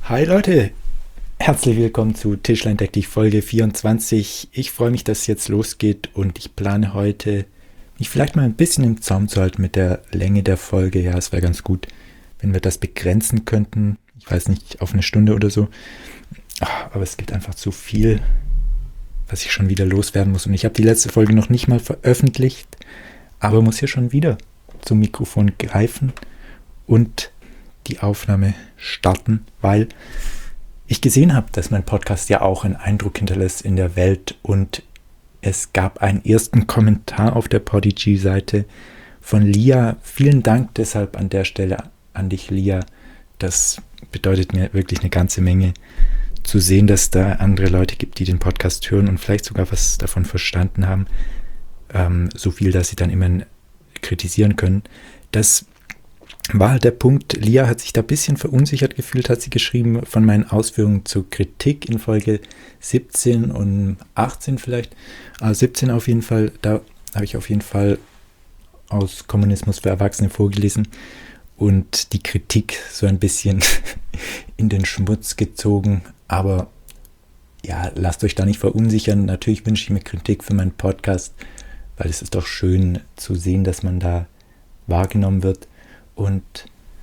Hi Leute, herzlich willkommen zu Tischlein deck dich Folge 24. Ich freue mich, dass es jetzt losgeht und ich plane heute, mich vielleicht mal ein bisschen im Zaum zu halten mit der Länge der Folge. Ja, es wäre ganz gut, wenn wir das begrenzen könnten. Ich weiß nicht, auf eine Stunde oder so. Aber es gibt einfach zu viel, was ich schon wieder loswerden muss. Und ich habe die letzte Folge noch nicht mal veröffentlicht, aber muss hier schon wieder zum Mikrofon greifen und die Aufnahme starten, weil ich gesehen habe, dass mein Podcast ja auch einen Eindruck hinterlässt in der Welt und es gab einen ersten Kommentar auf der Podigy-Seite von Lia. Vielen Dank deshalb an der Stelle an dich, Lia. Das bedeutet mir wirklich eine ganze Menge, zu sehen, dass da andere Leute gibt, die den Podcast hören und vielleicht sogar was davon verstanden haben. So viel, dass sie dann immer kritisieren können. Das war halt der Punkt. Lia hat sich da ein bisschen verunsichert gefühlt, hat sie geschrieben, von meinen Ausführungen zur Kritik in Folge 17 und 18 vielleicht. 17 auf jeden Fall, da habe ich auf jeden Fall aus Kommunismus für Erwachsene vorgelesen und die Kritik so ein bisschen in den Schmutz gezogen. Aber ja, lasst euch da nicht verunsichern. Natürlich wünsche ich mir Kritik für meinen Podcast, weil es ist doch schön zu sehen, dass man da wahrgenommen wird. Und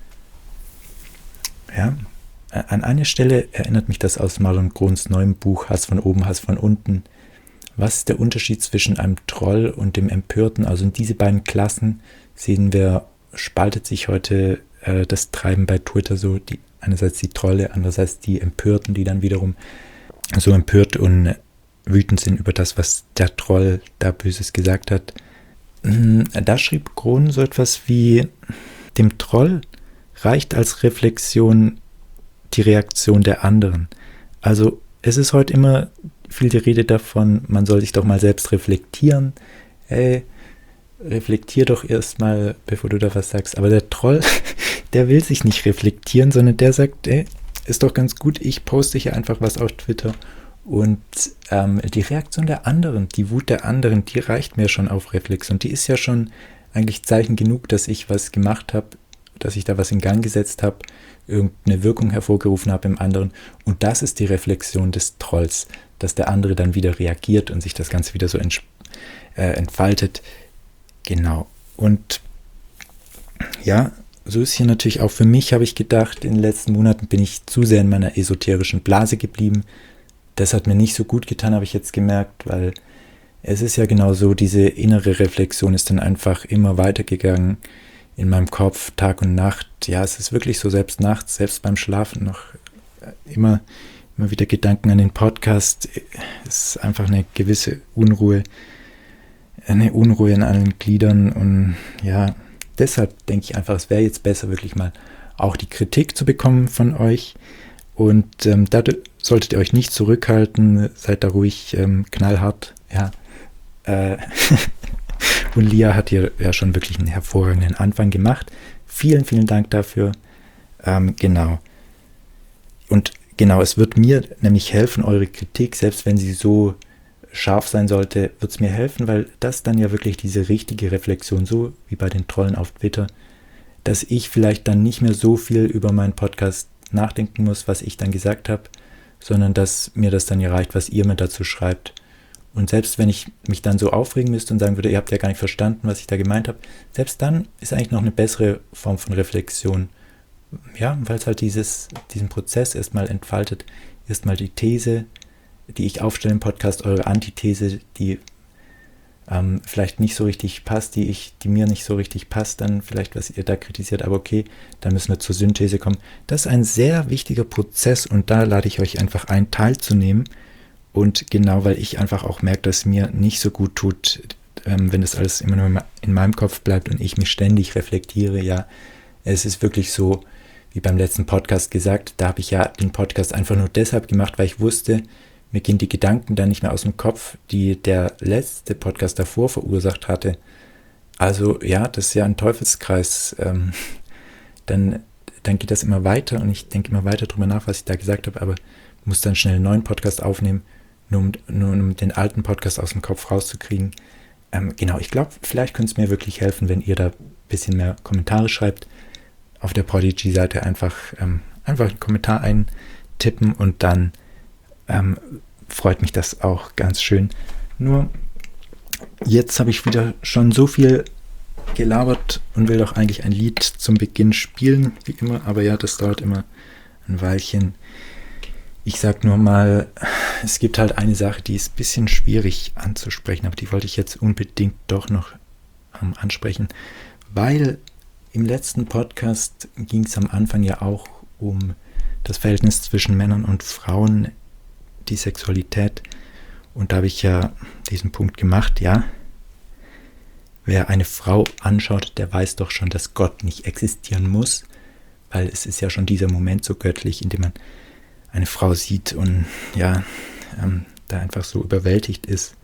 ja, an eine Stelle erinnert mich das aus Marlon Grons neuem Buch Hass von oben, Hass von unten. Was ist der Unterschied zwischen einem Troll und dem Empörten? Also in diese beiden Klassen sehen wir, spaltet sich heute das Treiben bei Twitter so. Einerseits die Trolle, andererseits die Empörten, die dann wiederum so empört und wütend sind über das, was der Troll da Böses gesagt hat. Da schrieb Gron so etwas wie: Dem Troll reicht als Reflexion die Reaktion der anderen. Also es ist heute immer viel die Rede davon, man soll sich doch mal selbst reflektieren. Hey, reflektier doch erstmal, bevor du da was sagst. Aber der Troll, der will sich nicht reflektieren, sondern der sagt, ey, ist doch ganz gut, ich poste hier einfach was auf Twitter. Und die Reaktion der anderen, die Wut der anderen, die reicht mir schon auf Reflexion. Die ist ja schon eigentlich Zeichen genug, dass ich was gemacht habe, dass ich da was in Gang gesetzt habe, irgendeine Wirkung hervorgerufen habe im anderen. Und das ist die Reflexion des Trolls, dass der andere dann wieder reagiert und sich das Ganze wieder so entfaltet. Genau. Und ja, so ist hier natürlich auch für mich, habe ich gedacht, in den letzten Monaten bin ich zu sehr in meiner esoterischen Blase geblieben. Das hat mir nicht so gut getan, habe ich jetzt gemerkt, weil es ist ja genau so, diese innere Reflexion ist dann einfach immer weitergegangen in meinem Kopf, Tag und Nacht. Ja, es ist wirklich so, selbst nachts, selbst beim Schlafen noch immer wieder Gedanken an den Podcast. Es ist einfach eine gewisse Unruhe in allen Gliedern. Und ja, deshalb denke ich einfach, es wäre jetzt besser, wirklich mal auch die Kritik zu bekommen von euch. Und da solltet ihr euch nicht zurückhalten, seid da ruhig knallhart, ja. Und Lia hat hier ja schon wirklich einen hervorragenden Anfang gemacht. Vielen, vielen Dank dafür. Genau. Und genau, es wird mir nämlich helfen, eure Kritik, selbst wenn sie so scharf sein sollte, wird es mir helfen, weil das dann ja wirklich diese richtige Reflexion, so wie bei den Trollen auf Twitter, dass ich vielleicht dann nicht mehr so viel über meinen Podcast nachdenken muss, was ich dann gesagt habe, sondern dass mir das dann ja reicht, was ihr mir dazu schreibt. Und selbst wenn ich mich dann so aufregen müsste und sagen würde, ihr habt ja gar nicht verstanden, was ich da gemeint habe, selbst dann ist eigentlich noch eine bessere Form von Reflexion. Ja, weil es halt diesen Prozess erstmal entfaltet. Erstmal die These, die ich aufstelle im Podcast, eure Antithese, die vielleicht nicht so richtig passt, die mir nicht so richtig passt, dann vielleicht, was ihr da kritisiert, aber okay, dann müssen wir zur Synthese kommen. Das ist ein sehr wichtiger Prozess und da lade ich euch einfach ein, teilzunehmen. Und genau, weil ich einfach auch merke, dass mir nicht so gut tut, wenn das alles immer nur in meinem Kopf bleibt und ich mich ständig reflektiere. Ja, es ist wirklich so, wie beim letzten Podcast gesagt, da habe ich ja den Podcast einfach nur deshalb gemacht, weil ich wusste, mir gehen die Gedanken dann nicht mehr aus dem Kopf, die der letzte Podcast davor verursacht hatte. Also ja, das ist ja ein Teufelskreis. Dann geht das immer weiter und ich denke immer weiter drüber nach, was ich da gesagt habe, aber muss dann schnell einen neuen Podcast aufnehmen, nur um den alten Podcast aus dem Kopf rauszukriegen. Genau, ich glaube, vielleicht könnte es mir wirklich helfen, wenn ihr da ein bisschen mehr Kommentare schreibt. Auf der Podigy-Seite einfach einfach einen Kommentar eintippen und dann freut mich das auch ganz schön. Nur jetzt habe ich wieder schon so viel gelabert und will doch eigentlich ein Lied zum Beginn spielen, wie immer, aber ja, das dauert immer ein Weilchen. Ich sag nur mal, es gibt halt eine Sache, die ist ein bisschen schwierig anzusprechen, aber die wollte ich jetzt unbedingt doch noch ansprechen, weil im letzten Podcast ging es am Anfang ja auch um das Verhältnis zwischen Männern und Frauen, die Sexualität, und da habe ich ja diesen Punkt gemacht, ja, wer eine Frau anschaut, der weiß doch schon, dass Gott nicht existieren muss, weil es ist ja schon dieser Moment so göttlich, in dem man eine Frau sieht und ja, da einfach so überwältigt ist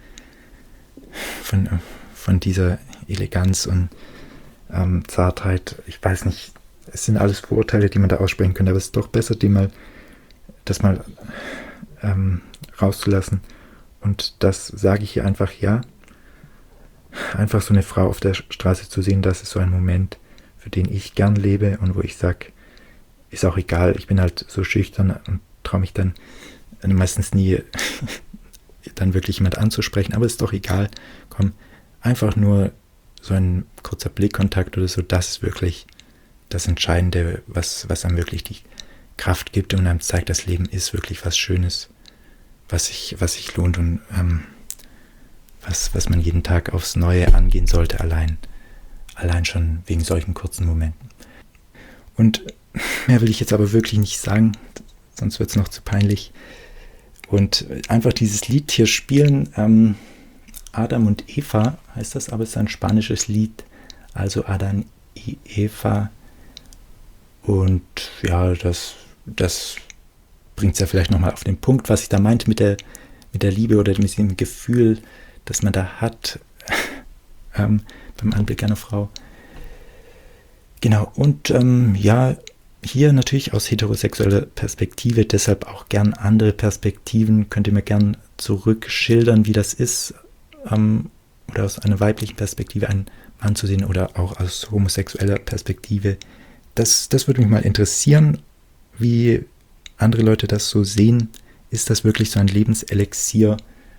von dieser Eleganz und Zartheit. Ich weiß nicht, es sind alles Vorurteile, die man da aussprechen könnte, aber es ist doch besser, das mal rauszulassen. Und das sage ich hier einfach, ja. Einfach so eine Frau auf der Straße zu sehen, das ist so ein Moment, für den ich gern lebe und wo ich sage, ist auch egal, ich bin halt so schüchtern und traue mich dann meistens nie dann wirklich jemand anzusprechen, aber ist doch egal, komm, einfach nur so ein kurzer Blickkontakt oder so, das ist wirklich das Entscheidende, was einem wirklich die Kraft gibt und einem zeigt, das Leben ist wirklich was Schönes, was sich lohnt und was man jeden Tag aufs Neue angehen sollte, allein schon wegen solchen kurzen Momenten. Und mehr will ich jetzt aber wirklich nicht sagen, sonst wird es noch zu peinlich. Und einfach dieses Lied hier spielen, Adam und Eva heißt das, aber es ist ein spanisches Lied, also Adam y Eva. Und ja, das bringt es ja vielleicht nochmal auf den Punkt, was ich da meinte mit der Liebe oder mit dem Gefühl, das man da hat beim Anblick einer Frau. Genau, und ja, hier natürlich aus heterosexueller Perspektive, deshalb auch gern andere Perspektiven, könnt ihr mir gern zurückschildern, wie das ist, oder aus einer weiblichen Perspektive einen Mann zu sehen oder auch aus homosexueller Perspektive. Das würde mich mal interessieren, wie andere Leute das so sehen. Ist das wirklich so ein Lebenselixier,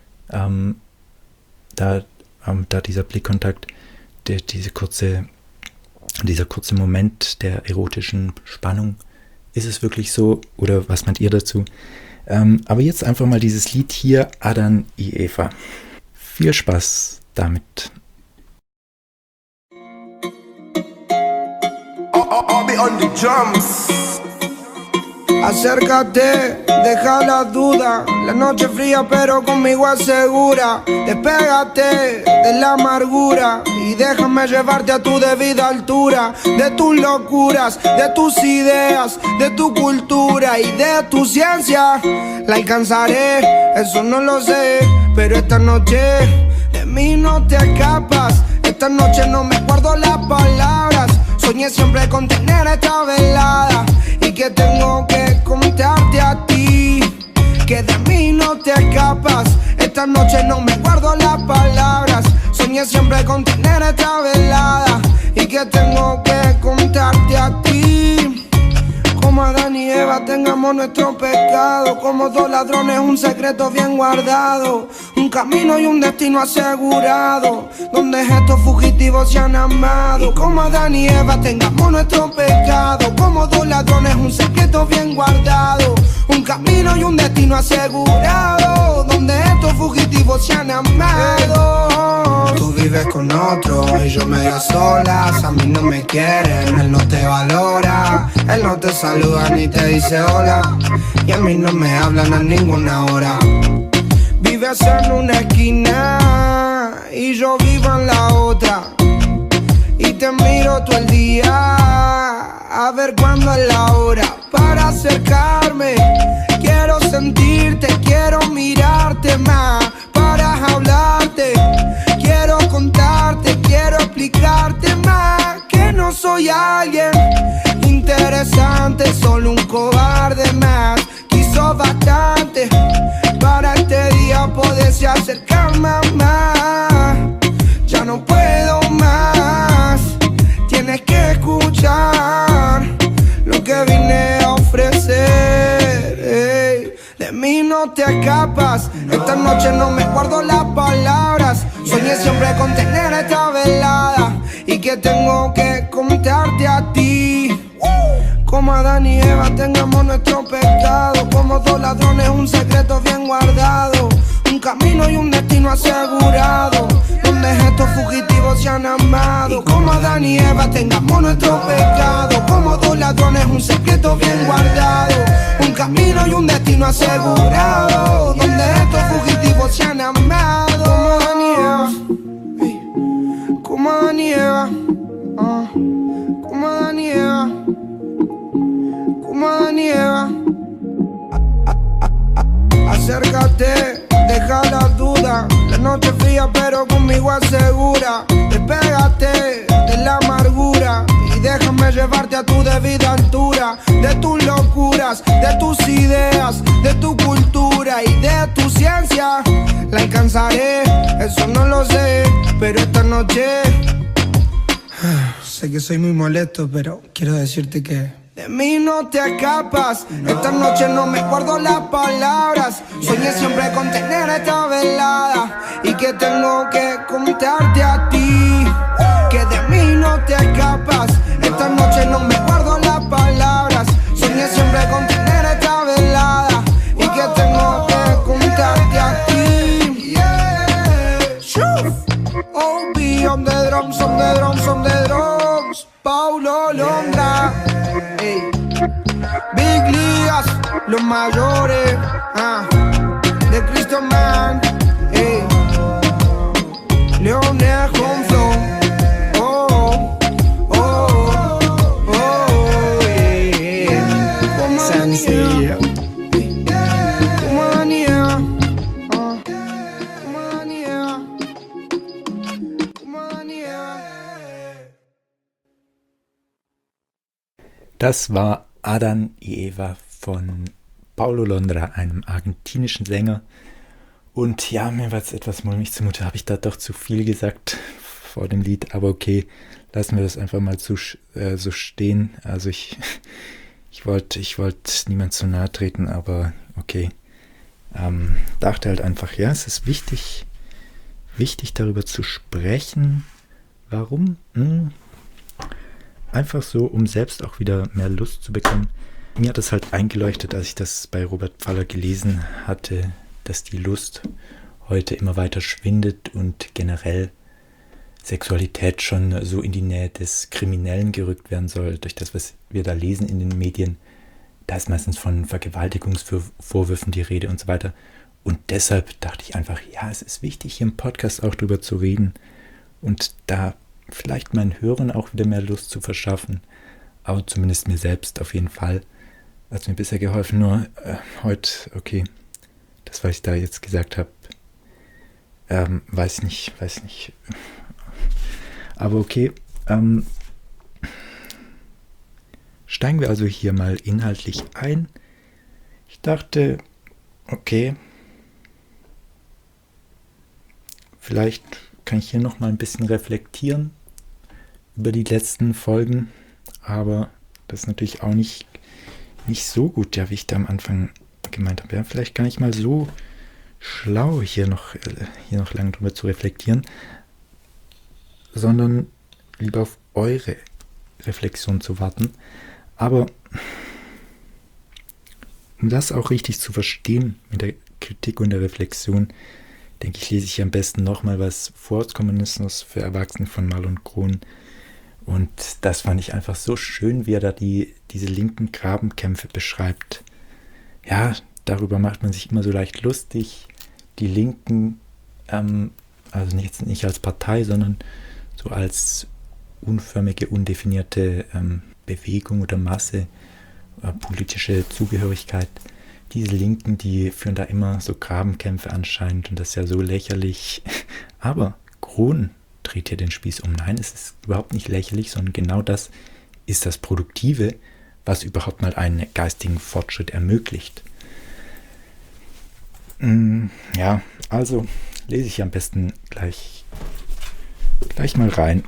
da dieser Blickkontakt, dieser kurze Moment der erotischen Spannung, ist es wirklich so oder was meint ihr dazu? Aber jetzt einfach mal dieses Lied hier, Adam y Eva. Viel Spaß damit. I'll be on the drums. Acércate, deja la duda. La noche fría pero conmigo es segura. Despégate de la amargura y déjame llevarte a tu debida altura. De tus locuras, de tus ideas, de tu cultura y de tu ciencia. La alcanzaré, eso no lo sé, pero esta noche de mí no te escapas. Esta noche no me guardo las palabras. Soñé siempre con tener esta velada y que tengo que contarte a ti, que de mí no te escapas. Esta noche no me guardo las palabras. Soñé siempre con tener esta velada y que tengo que contarte a ti. Como Adán y Eva tengamos nuestro pecado, como dos ladrones un secreto bien guardado, un camino y un destino asegurado, donde estos fugitivos se han amado. Y como Adán y Eva tengamos nuestro pecado, como dos ladrones un secreto bien guardado, un camino y un destino asegurado, donde estos fugitivos se han amado. Tú vives con otro y yo medio a solas. A mí no me quieren, él no te valora, él no te saluda ni te dice hola, y a mí no me hablan a ninguna hora. Vives en una esquina y yo vivo en la otra, y te miro todo el día a ver cuándo es la hora para acercarme. Quiero sentirte, quiero mirarte más para hablarte. Quiero contarte, quiero explicarte más que no soy alguien interesante, solo un cobarde más. Quiso bastante para este día poderse acercar más. Ya no puedo más, tienes que escuchar lo que vine a ofrecer. mí no te escapas. Esta noche no me guardo las palabras. Soñé siempre con tener esta velada y que tengo que contarte a ti. Como Adán y Eva tengamos nuestro pecado. Como dos ladrones un secreto bien guardado. Un camino y un destino asegurado, donde estos fugitivos se han amado. Como Adán y Eva tengamos nuestro pecado. Como dos ladrones un secreto bien guardado. Un camino y un destino asegurado, donde estos fugitivos se han amado. Como Adán y Eva, como Adán y Eva, como Adán y Eva, como Adán y Eva. Acércate, deja la duda. La noche fría pero conmigo asegura. Despégate de la amargura y déjame llevarte a tu debida altura. De tus locuras, de tus ideas, de tu cultura y de tu ciencia. La alcanzaré, eso no lo sé, pero esta noche sé que soy muy molesto, pero quiero decirte que de mí no te escapas. Esta noche no me guardo las palabras. Soñé siempre con tener esta velada y que tengo que contarte a ti. Que de mí no te escapas. Esta noche no me guardo las palabras. Soñé siempre con tener esta velada y que tengo que contarte a ti. Oh, be on the drums, on the drums, on the drums. Paulo Londra. Big Ligas, los mayores, de Cristo Man, Leonel con flow, Sencillo. Como Adán y Eva, como Adán y Eva, como Adán y Eva. Das war Adán y Eva von Paulo Londra, einem argentinischen Sänger. Und ja, mir war es etwas mulmig zumute. Habe ich da doch zu viel gesagt vor dem Lied? Aber okay, lassen wir das einfach mal so stehen. Also ich wollte niemand zu nahe treten, aber okay. Dachte halt einfach, ja, es ist wichtig darüber zu sprechen. Warum? Einfach so, um selbst auch wieder mehr Lust zu bekommen. Mir hat es halt eingeleuchtet, als ich das bei Robert Pfaller gelesen hatte, dass die Lust heute immer weiter schwindet und generell Sexualität schon so in die Nähe des Kriminellen gerückt werden soll, durch das, was wir da lesen in den Medien. Da ist meistens von Vergewaltigungsvorwürfen die Rede und so weiter. Und deshalb dachte ich einfach, ja, es ist wichtig, hier im Podcast auch drüber zu reden und da vielleicht meinen Hörern auch wieder mehr Lust zu verschaffen, aber zumindest mir selbst auf jeden Fall. Hat mir bisher geholfen, nur heute, okay, das, was ich da jetzt gesagt habe, weiß nicht. Aber okay, steigen wir also hier mal inhaltlich ein. Ich dachte, okay, vielleicht kann ich hier noch mal ein bisschen reflektieren über die letzten Folgen, aber das ist natürlich auch nicht so gut, ja, wie ich da am Anfang gemeint habe. Ja, vielleicht gar nicht mal so schlau, hier noch lange drüber zu reflektieren, sondern lieber auf eure Reflexion zu warten. Aber um das auch richtig zu verstehen mit der Kritik und der Reflexion, denke ich, lese ich am besten nochmal was vor aus Kommunismus für Erwachsene von Marlon Krohn. Und das fand ich einfach so schön, wie er da diese linken Grabenkämpfe beschreibt. Ja, darüber macht man sich immer so leicht lustig. Die Linken, also nicht als Partei, sondern so als unförmige, undefinierte Bewegung oder Masse, politische Zugehörigkeit. Diese Linken, die führen da immer so Grabenkämpfe anscheinend und das ist ja so lächerlich. Aber Krohn dreht hier den Spieß um. Nein, es ist überhaupt nicht lächerlich, sondern genau das ist das Produktive, was überhaupt mal einen geistigen Fortschritt ermöglicht. Ja, also lese ich am besten gleich mal rein.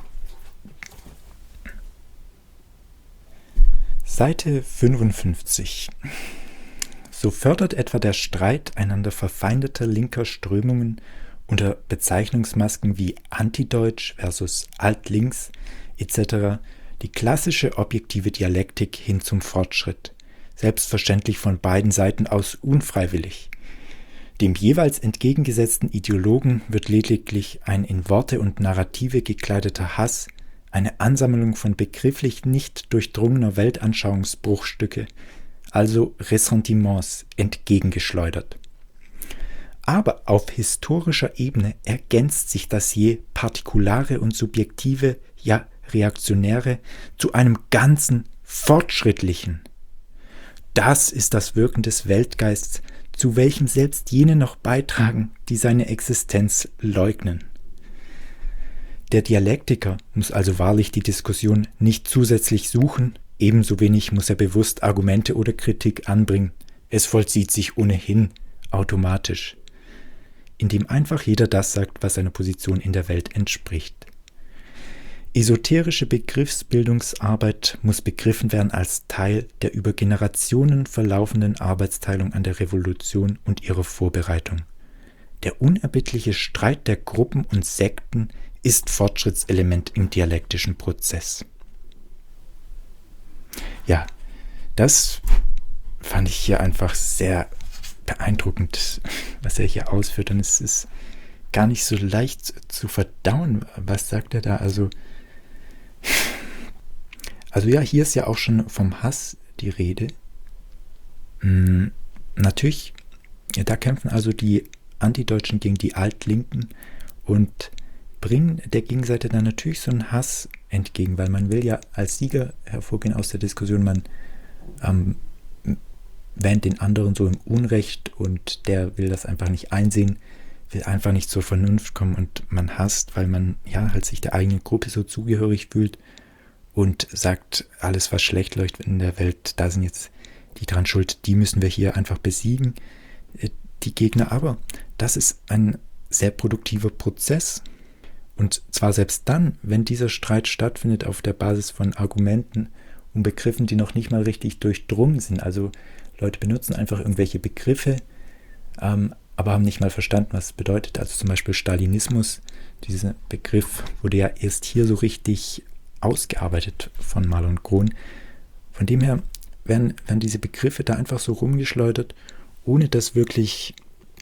Seite 55. So fördert etwa der Streit einander verfeindeter linker Strömungen unter Bezeichnungsmasken wie Antideutsch versus Altlinks etc. die klassische objektive Dialektik hin zum Fortschritt, selbstverständlich von beiden Seiten aus unfreiwillig. Dem jeweils entgegengesetzten Ideologen wird lediglich ein in Worte und Narrative gekleideter Hass, eine Ansammlung von begrifflich nicht durchdrungener Weltanschauungsbruchstücke, also Ressentiments, entgegengeschleudert. Aber auf historischer Ebene ergänzt sich das je partikulare und subjektive, ja reaktionäre, zu einem ganzen fortschrittlichen. Das ist das Wirken des Weltgeists, zu welchem selbst jene noch beitragen, die seine Existenz leugnen. Der Dialektiker muss also wahrlich die Diskussion nicht zusätzlich suchen, ebenso wenig muss er bewusst Argumente oder Kritik anbringen. Es vollzieht sich ohnehin automatisch, indem einfach jeder das sagt, was seiner Position in der Welt entspricht. Esoterische Begriffsbildungsarbeit muss begriffen werden als Teil der über Generationen verlaufenden Arbeitsteilung an der Revolution und ihrer Vorbereitung. Der unerbittliche Streit der Gruppen und Sekten ist Fortschrittselement im dialektischen Prozess. Ja, das fand ich hier einfach sehr beeindruckend, was er hier ausführt. Und es ist gar nicht so leicht zu verdauen. Was sagt er da? Also ja, hier ist ja auch schon vom Hass die Rede. Natürlich, ja, da kämpfen also die Antideutschen gegen die Altlinken und bringen der Gegenseite dann natürlich so einen Hass entgegen, weil man will ja als Sieger hervorgehen aus der Diskussion, man wähnt den anderen so im Unrecht und der will das einfach nicht einsehen, will einfach nicht zur Vernunft kommen und man hasst, weil man ja halt sich der eigenen Gruppe so zugehörig fühlt und sagt, alles was schlecht läuft in der Welt, da sind jetzt die dran schuld, die müssen wir hier einfach besiegen, die Gegner. Aber das ist ein sehr produktiver Prozess und zwar selbst dann, wenn dieser Streit stattfindet auf der Basis von Argumenten und Begriffen, die noch nicht mal richtig durchdrungen sind. Also Leute benutzen einfach irgendwelche Begriffe, aber haben nicht mal verstanden, was es bedeutet. Also zum Beispiel Stalinismus, dieser Begriff wurde ja erst hier so richtig ausgearbeitet von Marlon Grohn. Von dem her werden diese Begriffe da einfach so rumgeschleudert, ohne dass wirklich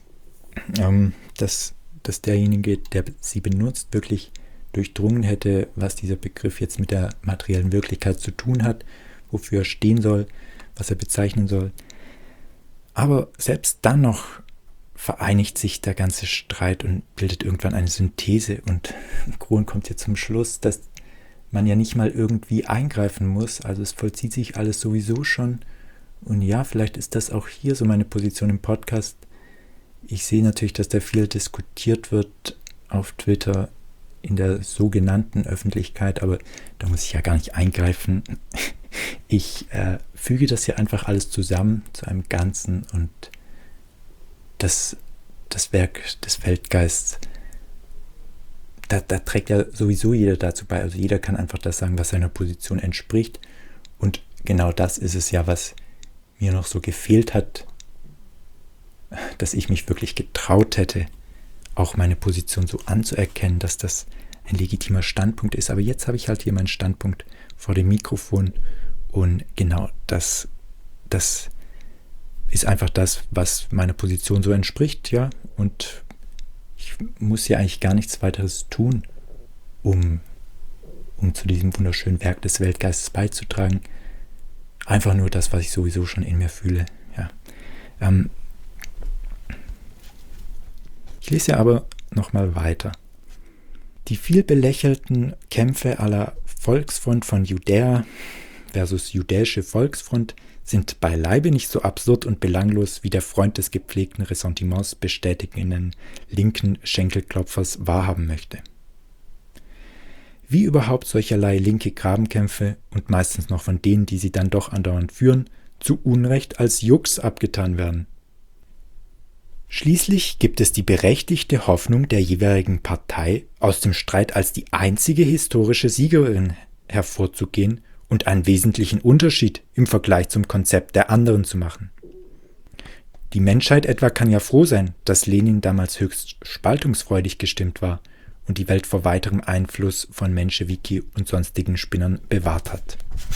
dass derjenige, der sie benutzt, wirklich durchdrungen hätte, was dieser Begriff jetzt mit der materiellen Wirklichkeit zu tun hat, wofür er stehen soll, was er bezeichnen soll. Aber selbst dann noch vereinigt sich der ganze Streit und bildet irgendwann eine Synthese und Grohn kommt hier zum Schluss, dass man ja nicht mal irgendwie eingreifen muss, also es vollzieht sich alles sowieso schon und ja, vielleicht ist das auch hier so meine Position im Podcast. Ich sehe natürlich, dass da viel diskutiert wird auf Twitter in der sogenannten Öffentlichkeit, aber da muss ich ja gar nicht eingreifen. Ich füge das hier einfach alles zusammen zu einem Ganzen und das Werk des Weltgeists, da trägt ja sowieso jeder dazu bei. Also jeder kann einfach das sagen, was seiner Position entspricht. Und genau das ist es ja, was mir noch so gefehlt hat, dass ich mich wirklich getraut hätte, auch meine Position so anzuerkennen, dass das ein legitimer Standpunkt ist. Aber jetzt habe ich halt hier meinen Standpunkt vor dem Mikrofon und genau das ist einfach das, was meiner Position so entspricht, ja. Und ich muss ja eigentlich gar nichts weiteres tun, um zu diesem wunderschönen Werk des Weltgeistes beizutragen. Einfach nur das, was ich sowieso schon in mir fühle, ja. Ich lese ja aber nochmal weiter. Die viel belächelten Kämpfe aller Volksfront von Judäa versus Judäische Volksfront sind beileibe nicht so absurd und belanglos, wie der Freund des gepflegten Ressentiments bestätigenden linken Schenkelklopfers wahrhaben möchte. Wie überhaupt solcherlei linke Grabenkämpfe und meistens noch von denen, die sie dann doch andauernd führen, zu Unrecht als Jux abgetan werden. Schließlich gibt es die berechtigte Hoffnung der jeweiligen Partei, aus dem Streit als die einzige historische Siegerin hervorzugehen und einen wesentlichen Unterschied im Vergleich zum Konzept der anderen zu machen. Die Menschheit etwa kann ja froh sein, dass Lenin damals höchst spaltungsfreudig gestimmt war und die Welt vor weiterem Einfluss von Menschewiki und sonstigen Spinnern bewahrt hat.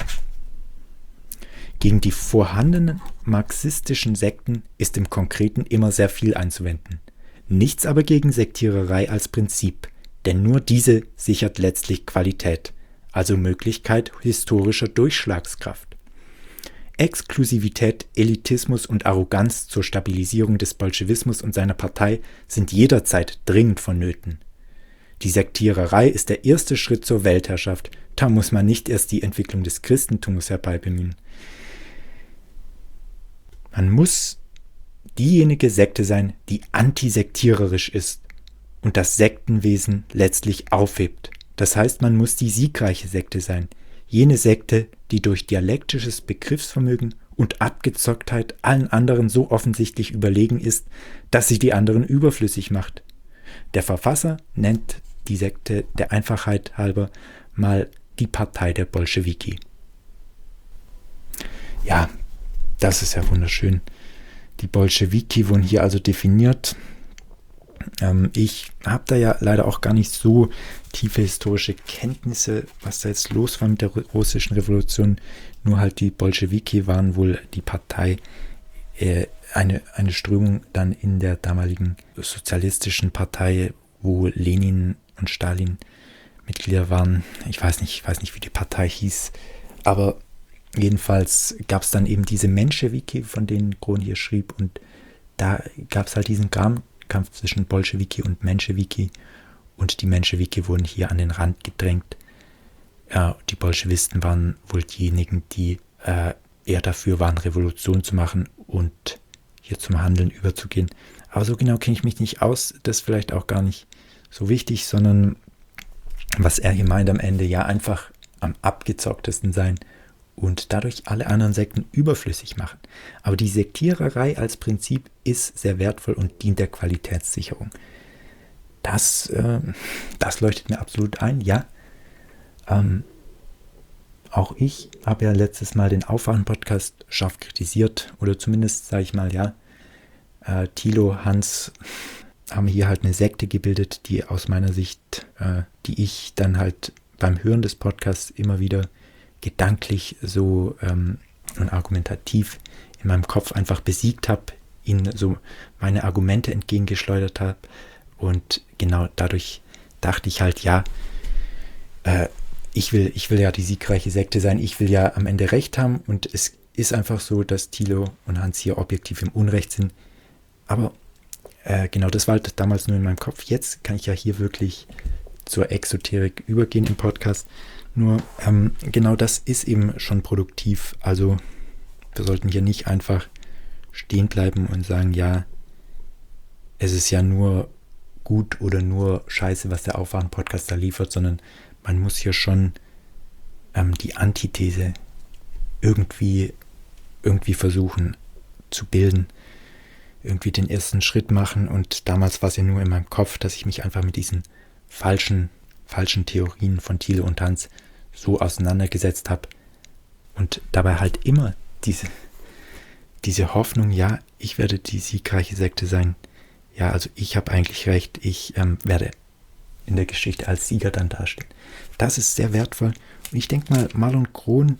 Gegen die vorhandenen marxistischen Sekten ist im Konkreten immer sehr viel einzuwenden. Nichts aber gegen Sektiererei als Prinzip, denn nur diese sichert letztlich Qualität, also Möglichkeit historischer Durchschlagskraft. Exklusivität, Elitismus und Arroganz zur Stabilisierung des Bolschewismus und seiner Partei sind jederzeit dringend vonnöten. Die Sektiererei ist der erste Schritt zur Weltherrschaft, da muss man nicht erst die Entwicklung des Christentums herbeibemühen. Man muss diejenige Sekte sein, die antisektiererisch ist und das Sektenwesen letztlich aufhebt. Das heißt, man muss die siegreiche Sekte sein, jene Sekte, die durch dialektisches Begriffsvermögen und Abgezocktheit allen anderen so offensichtlich überlegen ist, dass sie die anderen überflüssig macht. Der Verfasser nennt die Sekte der Einfachheit halber mal die Partei der Bolschewiki. Ja, das ist ja wunderschön. Die Bolschewiki wurden hier also definiert. Ich habe da ja leider auch gar nicht so tiefe historische Kenntnisse, was da jetzt los war mit der russischen Revolution. Nur halt die Bolschewiki waren wohl die Partei, eine Strömung dann in der damaligen sozialistischen Partei, wo Lenin und Stalin Mitglieder waren. Ich weiß nicht, wie die Partei hieß, aber jedenfalls gab es dann eben diese Menschewiki, von denen Krohn hier schrieb, und da gab es halt diesen Kampf zwischen Bolschewiki und Menschewiki, und die Menschewiki wurden hier an den Rand gedrängt. Die Bolschewisten waren wohl diejenigen, die eher dafür waren, Revolution zu machen und hier zum Handeln überzugehen. Aber so genau kenne ich mich nicht aus, das ist vielleicht auch gar nicht so wichtig, sondern was er hier meint am Ende, ja, einfach am abgezocktesten sein und dadurch alle anderen Sekten überflüssig machen. Aber die Sektiererei als Prinzip ist sehr wertvoll und dient der Qualitätssicherung. Das leuchtet mir absolut ein, ja. Auch ich habe ja letztes Mal den Aufwachen-Podcast scharf kritisiert, oder zumindest sage ich mal, ja, Thilo, Hans haben hier halt eine Sekte gebildet, die aus meiner Sicht, die ich dann halt beim Hören des Podcasts immer wieder gedanklich so und argumentativ in meinem Kopf einfach besiegt habe, ihnen so meine Argumente entgegengeschleudert habe, und genau dadurch dachte ich halt, ja, ich will ja die siegreiche Sekte sein, ich will ja am Ende Recht haben, und es ist einfach so, dass Thilo und Hans hier objektiv im Unrecht sind, aber genau, das war halt damals nur in meinem Kopf. Jetzt kann ich ja hier wirklich zur Exoterik übergehen im Podcast. Nur genau das ist eben schon produktiv. Also wir sollten hier nicht einfach stehen bleiben und sagen, ja, es ist ja nur gut oder nur scheiße, was der Aufwachen-Podcast da liefert, sondern man muss hier schon die Antithese irgendwie versuchen zu bilden, irgendwie den ersten Schritt machen. Und damals war es ja nur in meinem Kopf, dass ich mich einfach mit diesen falschen Theorien von Thiele und Hans so auseinandergesetzt habe und dabei halt immer diese Hoffnung, ja, ich werde die siegreiche Sekte sein, ja, also ich habe eigentlich recht, ich werde in der Geschichte als Sieger dann dastehen. Das ist sehr wertvoll, und ich denke mal, Marlon Krohn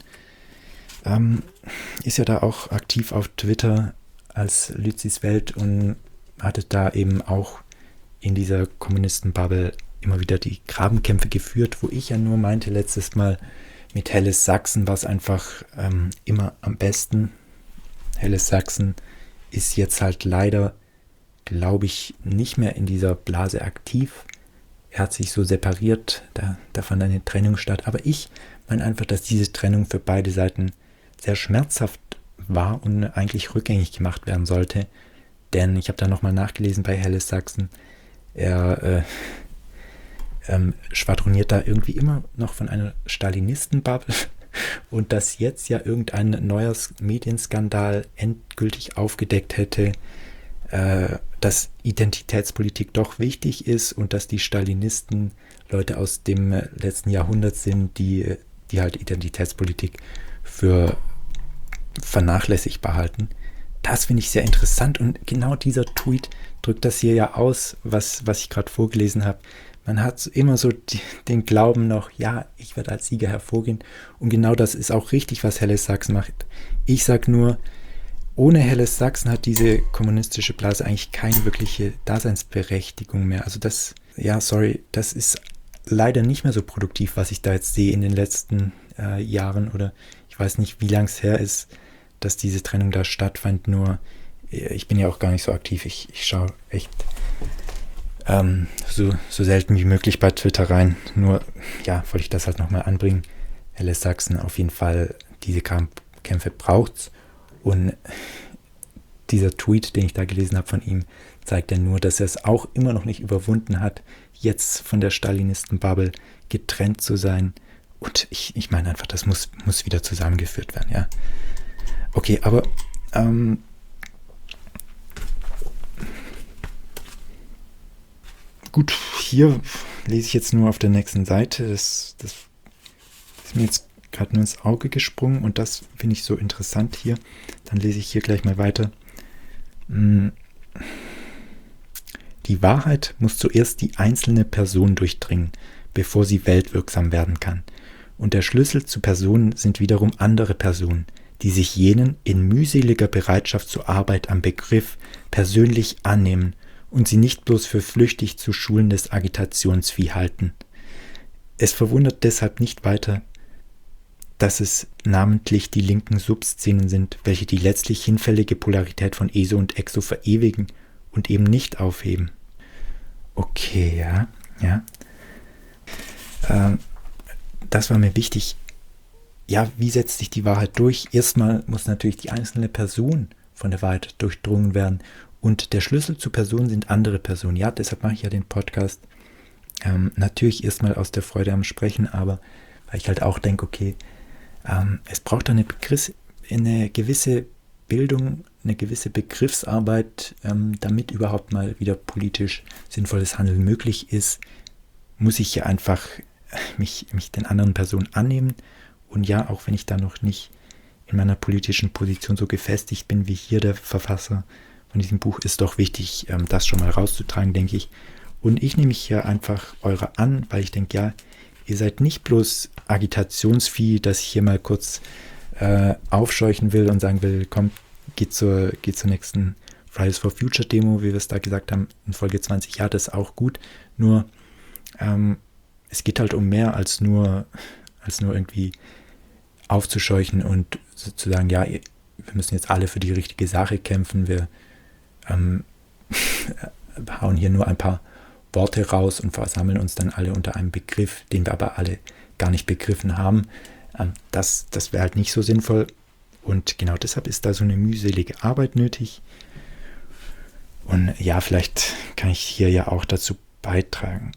ist ja da auch aktiv auf Twitter als Lützis Welt und hatte da eben auch in dieser Kommunistenbubble immer wieder die Grabenkämpfe geführt, wo ich ja nur meinte letztes Mal, mit Helles Sachsen war es einfach immer am besten. Helles Sachsen ist jetzt halt leider, glaube ich, nicht mehr in dieser Blase aktiv. Er hat sich so separiert, da fand eine Trennung statt. Aber ich meine einfach, dass diese Trennung für beide Seiten sehr schmerzhaft war und eigentlich rückgängig gemacht werden sollte. Denn ich habe da nochmal nachgelesen bei Helles Sachsen, er schwadroniert da irgendwie immer noch von einer Stalinisten-Bubble, und dass jetzt ja irgendein neuer Medienskandal endgültig aufgedeckt hätte, dass Identitätspolitik doch wichtig ist und dass die Stalinisten Leute aus dem letzten Jahrhundert sind, die halt Identitätspolitik für vernachlässigbar halten. das finde ich sehr interessant und genau dieser Tweet drückt das hier ja aus, was ich gerade vorgelesen habe. Man hat immer so den Glauben noch, ja, ich werde als Sieger hervorgehen und genau das ist auch richtig, was Helles Sachsen macht. Ich sage nur, ohne Helles Sachsen hat diese kommunistische Blase eigentlich keine wirkliche Daseinsberechtigung mehr. Also das ist leider nicht mehr so produktiv, was ich da jetzt sehe in den letzten Jahren oder ich weiß nicht, wie lang es her ist, dass diese Trennung da stattfand, nur ich bin ja auch gar nicht so aktiv. Ich schaue echt so selten wie möglich bei Twitter rein. Nur, ja, wollte ich das halt nochmal anbringen. Helles Sachsen auf jeden Fall, diese Kämpfe braucht's. Und dieser Tweet, den ich da gelesen habe von ihm, zeigt ja nur, dass er es auch immer noch nicht überwunden hat, jetzt von der Stalinisten-Bubble getrennt zu sein. Und ich meine einfach, das muss wieder zusammengeführt werden, ja. Okay, aber gut, hier lese ich jetzt nur auf der nächsten Seite. Das ist mir jetzt gerade nur ins Auge gesprungen und das finde ich so interessant hier. Dann lese ich hier gleich mal weiter. Die Wahrheit muss zuerst die einzelne Person durchdringen, bevor sie weltwirksam werden kann. Und der Schlüssel zu Personen sind wiederum andere Personen, die sich jenen in mühseliger Bereitschaft zur Arbeit am Begriff persönlich annehmen und sie nicht bloß für flüchtig zu schulendes Agitationsvieh halten. Es verwundert deshalb nicht weiter, dass es namentlich die linken Subszenen sind, welche die letztlich hinfällige Polarität von ESO und EXO verewigen und eben nicht aufheben. Okay, ja. Das war mir wichtig. Ja, wie setzt sich die Wahrheit durch? Erstmal muss natürlich die einzelne Person von der Wahrheit durchdrungen werden. Und der Schlüssel zur Person sind andere Personen. Ja, deshalb mache ich ja den Podcast. Natürlich erstmal aus der Freude am Sprechen, aber weil ich halt auch denke, okay, es braucht eine gewisse Bildung, eine gewisse Begriffsarbeit, damit überhaupt mal wieder politisch sinnvolles Handeln möglich ist, muss ich ja einfach mich den anderen Personen annehmen. Und ja, auch wenn ich da noch nicht in meiner politischen Position so gefestigt bin wie hier der Verfasser von diesem Buch, ist doch wichtig, das schon mal rauszutragen, denke ich. Und ich nehme mich hier einfach eure an, weil ich denke, ja, ihr seid nicht bloß Agitationsvieh, das ich hier mal kurz aufscheuchen will und sagen will, komm, geht zur nächsten Fridays for Future Demo, wie wir es da gesagt haben, in Folge 20. Ja, das ist auch gut, nur es geht halt um mehr als nur irgendwie aufzuscheuchen und zu sagen, ja, wir müssen jetzt alle für die richtige Sache kämpfen, wir hauen hier nur ein paar Worte raus und versammeln uns dann alle unter einem Begriff, den wir aber alle gar nicht begriffen haben. Das wäre halt nicht so sinnvoll und genau deshalb ist da so eine mühselige Arbeit nötig. Und ja, vielleicht kann ich hier ja auch dazu beitragen.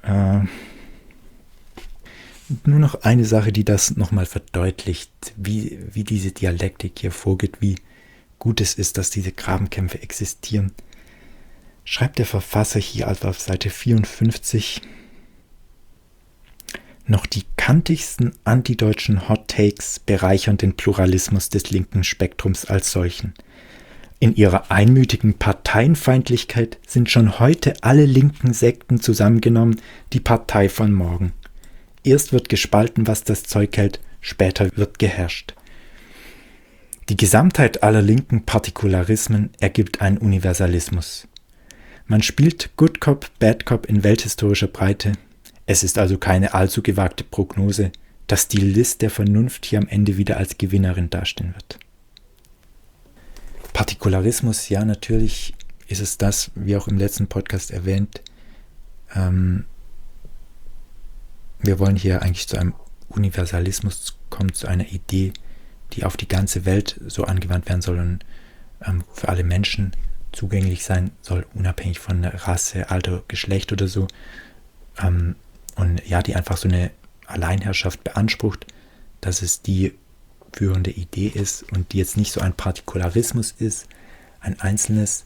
Nur noch eine Sache, die das nochmal verdeutlicht, wie diese Dialektik hier vorgeht, wie gut es ist, dass diese Grabenkämpfe existieren. Schreibt der Verfasser hier also auf Seite 54: Noch die kantigsten antideutschen Hot Takes bereichern den Pluralismus des linken Spektrums als solchen. In ihrer einmütigen Parteienfeindlichkeit sind schon heute alle linken Sekten zusammengenommen die Partei von morgen. Erst wird gespalten, was das Zeug hält, später wird geherrscht. Die Gesamtheit aller linken Partikularismen ergibt einen Universalismus. Man spielt Good Cop, Bad Cop in welthistorischer Breite. Es ist also keine allzu gewagte Prognose, dass die List der Vernunft hier am Ende wieder als Gewinnerin dastehen wird. Partikularismus, ja, natürlich ist es das, wie auch im letzten Podcast erwähnt. Wir wollen hier eigentlich zu einem Universalismus kommen, zu einer Idee, die auf die ganze Welt so angewandt werden soll und für alle Menschen zugänglich sein soll, unabhängig von Rasse, Alter, Geschlecht oder so. Und ja, die einfach so eine Alleinherrschaft beansprucht, dass es die führende Idee ist und die jetzt nicht so ein Partikularismus ist, ein einzelnes,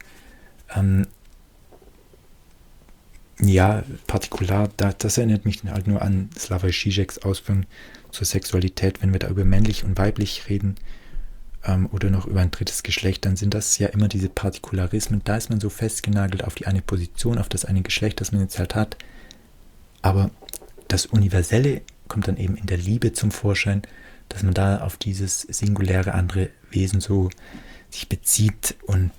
ja, Partikular, das erinnert mich halt nur an Slavoj Žižeks Ausführungen zur Sexualität, wenn wir da über männlich und weiblich reden. oder noch über ein drittes Geschlecht, dann sind das ja immer diese Partikularismen. Da ist man so festgenagelt auf die eine Position, auf das eine Geschlecht, das man jetzt halt hat. Aber das Universelle kommt dann eben in der Liebe zum Vorschein, dass man da auf dieses singuläre andere Wesen so sich bezieht und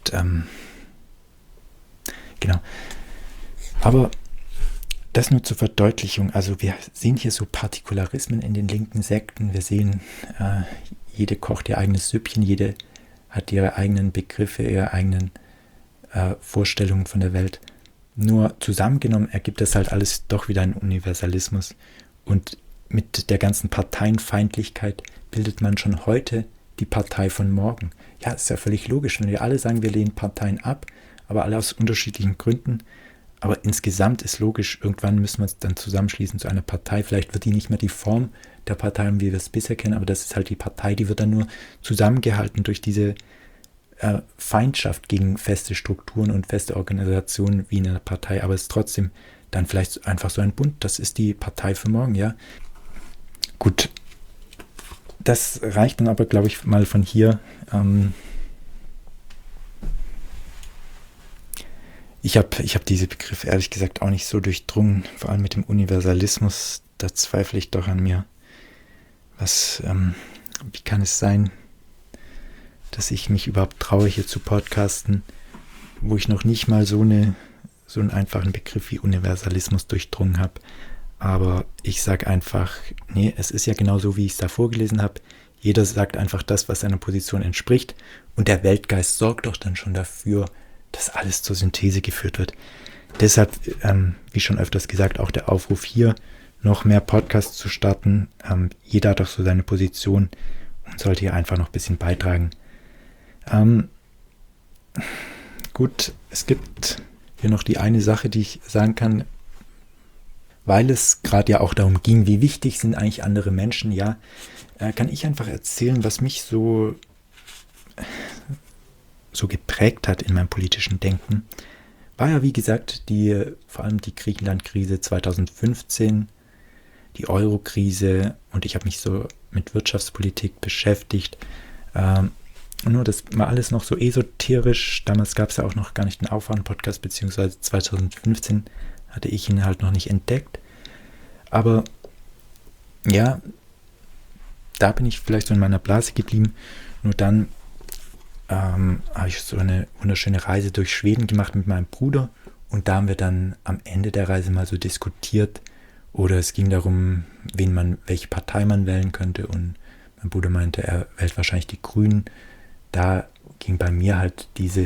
genau. Aber das nur zur Verdeutlichung. Also wir sehen hier so Partikularismen in den linken Sekten. Wir sehen, jede kocht ihr eigenes Süppchen, jede hat ihre eigenen Begriffe, ihre eigenen Vorstellungen von der Welt. Nur zusammengenommen ergibt das halt alles doch wieder einen Universalismus. Und mit der ganzen Parteienfeindlichkeit bildet man schon heute die Partei von morgen. Ja, ist ja völlig logisch, wenn wir alle sagen, wir lehnen Parteien ab, aber alle aus unterschiedlichen Gründen. Aber insgesamt ist logisch, irgendwann müssen wir uns dann zusammenschließen zu einer Partei. Vielleicht wird die nicht mehr die Form der Partei, wie wir es bisher kennen, aber das ist halt die Partei, die wird dann nur zusammengehalten durch diese Feindschaft gegen feste Strukturen und feste Organisationen wie in einer Partei. Aber es ist trotzdem dann vielleicht einfach so ein Bund. Das ist die Partei für morgen, ja. Gut, das reicht dann aber, glaube ich, mal von hier. Ich hab diese Begriffe ehrlich gesagt auch nicht so durchdrungen, vor allem mit dem Universalismus, da zweifle ich doch an mir. Wie kann es sein, dass ich mich überhaupt traue, hier zu podcasten, wo ich noch nicht mal so einen einfachen Begriff wie Universalismus durchdrungen habe. Aber ich sage einfach, nee, es ist ja genau so, wie ich es da vorgelesen habe. Jeder sagt einfach das, was seiner Position entspricht. Und der Weltgeist sorgt doch dann schon dafür, dass alles zur Synthese geführt wird. Deshalb, wie schon öfters gesagt, auch der Aufruf hier, noch mehr Podcasts zu starten. Jeder hat doch so seine Position und sollte hier einfach noch ein bisschen beitragen. Gut, es gibt hier noch die eine Sache, die ich sagen kann, weil es gerade ja auch darum ging, wie wichtig sind eigentlich andere Menschen, ja, kann ich einfach erzählen, was mich so geprägt hat in meinem politischen Denken, war ja, wie gesagt, vor allem die Griechenland-Krise 2015, die Euro-Krise, und ich habe mich so mit Wirtschaftspolitik beschäftigt. Nur das war alles noch so esoterisch. Damals gab es ja auch noch gar nicht einen Aufwachen-Podcast, beziehungsweise 2015 hatte ich ihn halt noch nicht entdeckt. Aber ja, da bin ich vielleicht so in meiner Blase geblieben. Nur dann habe ich so eine wunderschöne Reise durch Schweden gemacht mit meinem Bruder, und da haben wir dann am Ende der Reise mal so diskutiert, oder es ging darum, welche Partei man wählen könnte, und mein Bruder meinte, er wählt wahrscheinlich die Grünen. Da ging bei mir halt diese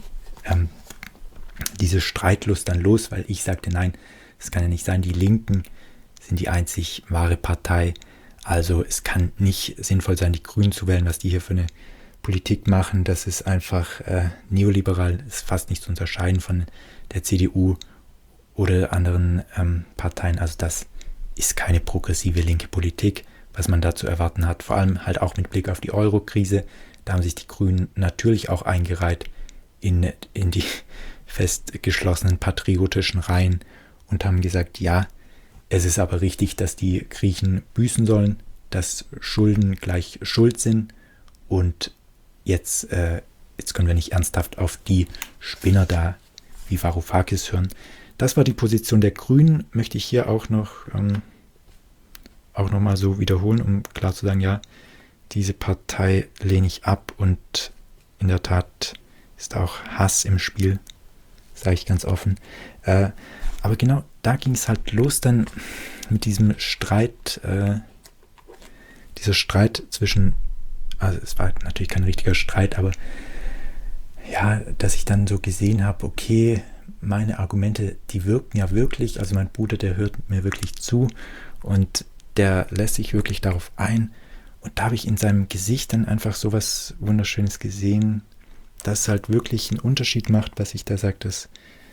Streitlust dann los, weil ich sagte, nein, das kann ja nicht sein, die Linken sind die einzig wahre Partei, also es kann nicht sinnvoll sein, die Grünen zu wählen, was die hier für eine Politik machen. Das ist einfach neoliberal, ist fast nicht zu unterscheiden von der CDU oder anderen Parteien. Also das ist keine progressive linke Politik, was man da zu erwarten hat. Vor allem halt auch mit Blick auf die Euro-Krise. Da haben sich die Grünen natürlich auch eingereiht in die festgeschlossenen patriotischen Reihen und haben gesagt, ja, es ist aber richtig, dass die Griechen büßen sollen, dass Schulden gleich Schuld sind, und jetzt können wir nicht ernsthaft auf die Spinner da wie Varoufakis hören. Das war die Position der Grünen, möchte ich hier auch noch mal so wiederholen, um klar zu sagen, ja, diese Partei lehne ich ab, und in der Tat ist auch Hass im Spiel, sage ich ganz offen. Aber genau da ging es halt los dann mit diesem Streit, dieser Streit zwischen, also es war natürlich kein richtiger Streit, aber ja, dass ich dann so gesehen habe, okay, meine Argumente, die wirken ja wirklich, also mein Bruder, der hört mir wirklich zu und der lässt sich wirklich darauf ein, und da habe ich in seinem Gesicht dann einfach so was Wunderschönes gesehen, das halt wirklich einen Unterschied macht, was ich da sage, dass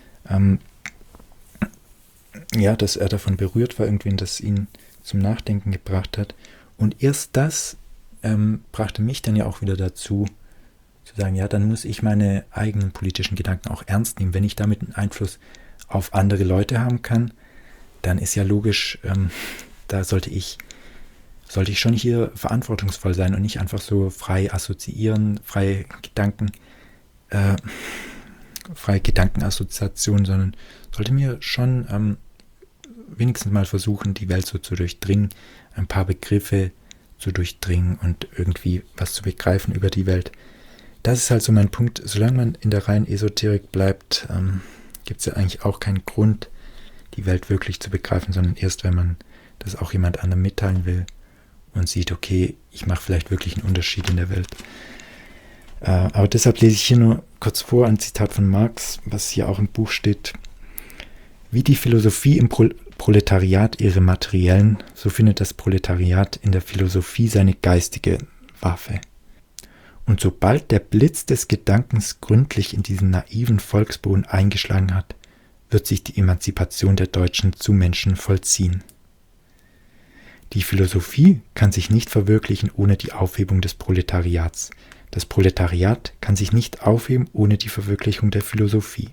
dass er davon berührt war, irgendwie, das ihn zum Nachdenken gebracht hat. Und erst das brachte mich dann ja auch wieder dazu, zu sagen, ja, dann muss ich meine eigenen politischen Gedanken auch ernst nehmen. Wenn ich damit einen Einfluss auf andere Leute haben kann, dann ist ja logisch, da sollte ich sollte ich schon hier verantwortungsvoll sein und nicht einfach so frei assoziieren, freie Gedankenassoziation, sondern sollte mir schon wenigstens mal versuchen, die Welt so zu durchdringen, ein paar Begriffe zu durchdringen und irgendwie was zu begreifen über die Welt. Das ist halt so mein Punkt. Solange man in der reinen Esoterik bleibt, gibt es ja eigentlich auch keinen Grund, die Welt wirklich zu begreifen, sondern erst, wenn man das auch jemand anderem mitteilen will und sieht, okay, ich mache vielleicht wirklich einen Unterschied in der Welt. Aber deshalb lese ich hier nur kurz vor ein Zitat von Marx, was hier auch im Buch steht. Wie die Philosophie im Proletariat ihre materiellen, so findet das Proletariat in der Philosophie seine geistige Waffe. Und sobald der Blitz des Gedankens gründlich in diesen naiven Volksboden eingeschlagen hat, wird sich die Emanzipation der Deutschen zu Menschen vollziehen. Die Philosophie kann sich nicht verwirklichen ohne die Aufhebung des Proletariats. Das Proletariat kann sich nicht aufheben ohne die Verwirklichung der Philosophie.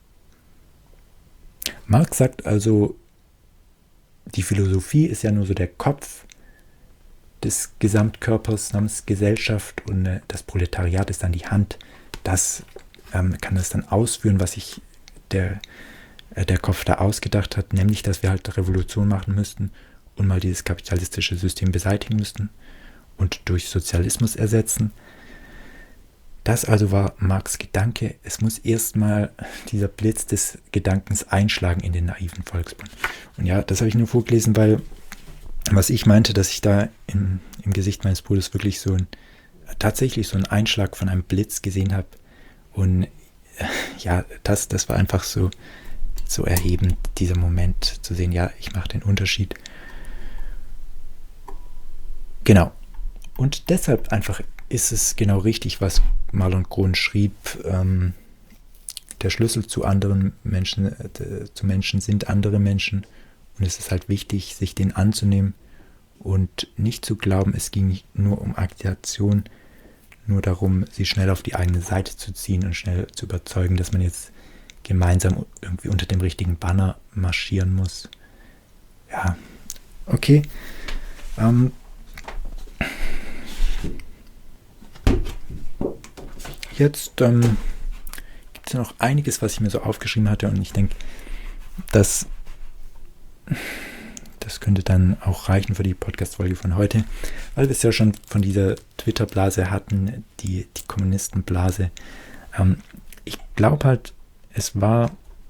Marx sagt also, die Philosophie ist ja nur so der Kopf des Gesamtkörpers namens Gesellschaft und das Proletariat ist dann die Hand. Das kann das dann ausführen, was sich der Kopf da ausgedacht hat, nämlich, dass wir halt Revolution machen müssten und mal dieses kapitalistische System beseitigen müssten und durch Sozialismus ersetzen. Das also war Marx' Gedanke. Es muss erstmal dieser Blitz des Gedankens einschlagen in den naiven Volksmund. Und ja, das habe ich nur vorgelesen, weil was ich meinte, dass ich da im Gesicht meines Bruders wirklich tatsächlich so einen Einschlag von einem Blitz gesehen habe. Und ja, das war einfach so erhebend, dieser Moment zu sehen, ja, ich mache den Unterschied. Genau. Und deshalb einfach ist es genau richtig, was Marlon Grohn schrieb. Der Schlüssel zu anderen Menschen, zu Menschen sind andere Menschen. Und es ist halt wichtig, sich den anzunehmen und nicht zu glauben, es ging nur um Agitation, nur darum, sie schnell auf die eigene Seite zu ziehen und schnell zu überzeugen, dass man jetzt gemeinsam irgendwie unter dem richtigen Banner marschieren muss. Ja, okay. Jetzt gibt es ja noch einiges, was ich mir so aufgeschrieben hatte und ich denke, das könnte dann auch reichen für die Podcast-Folge von heute, weil wir es ja schon von dieser Twitter-Blase hatten, die Kommunistenblase. Ich glaube halt, es war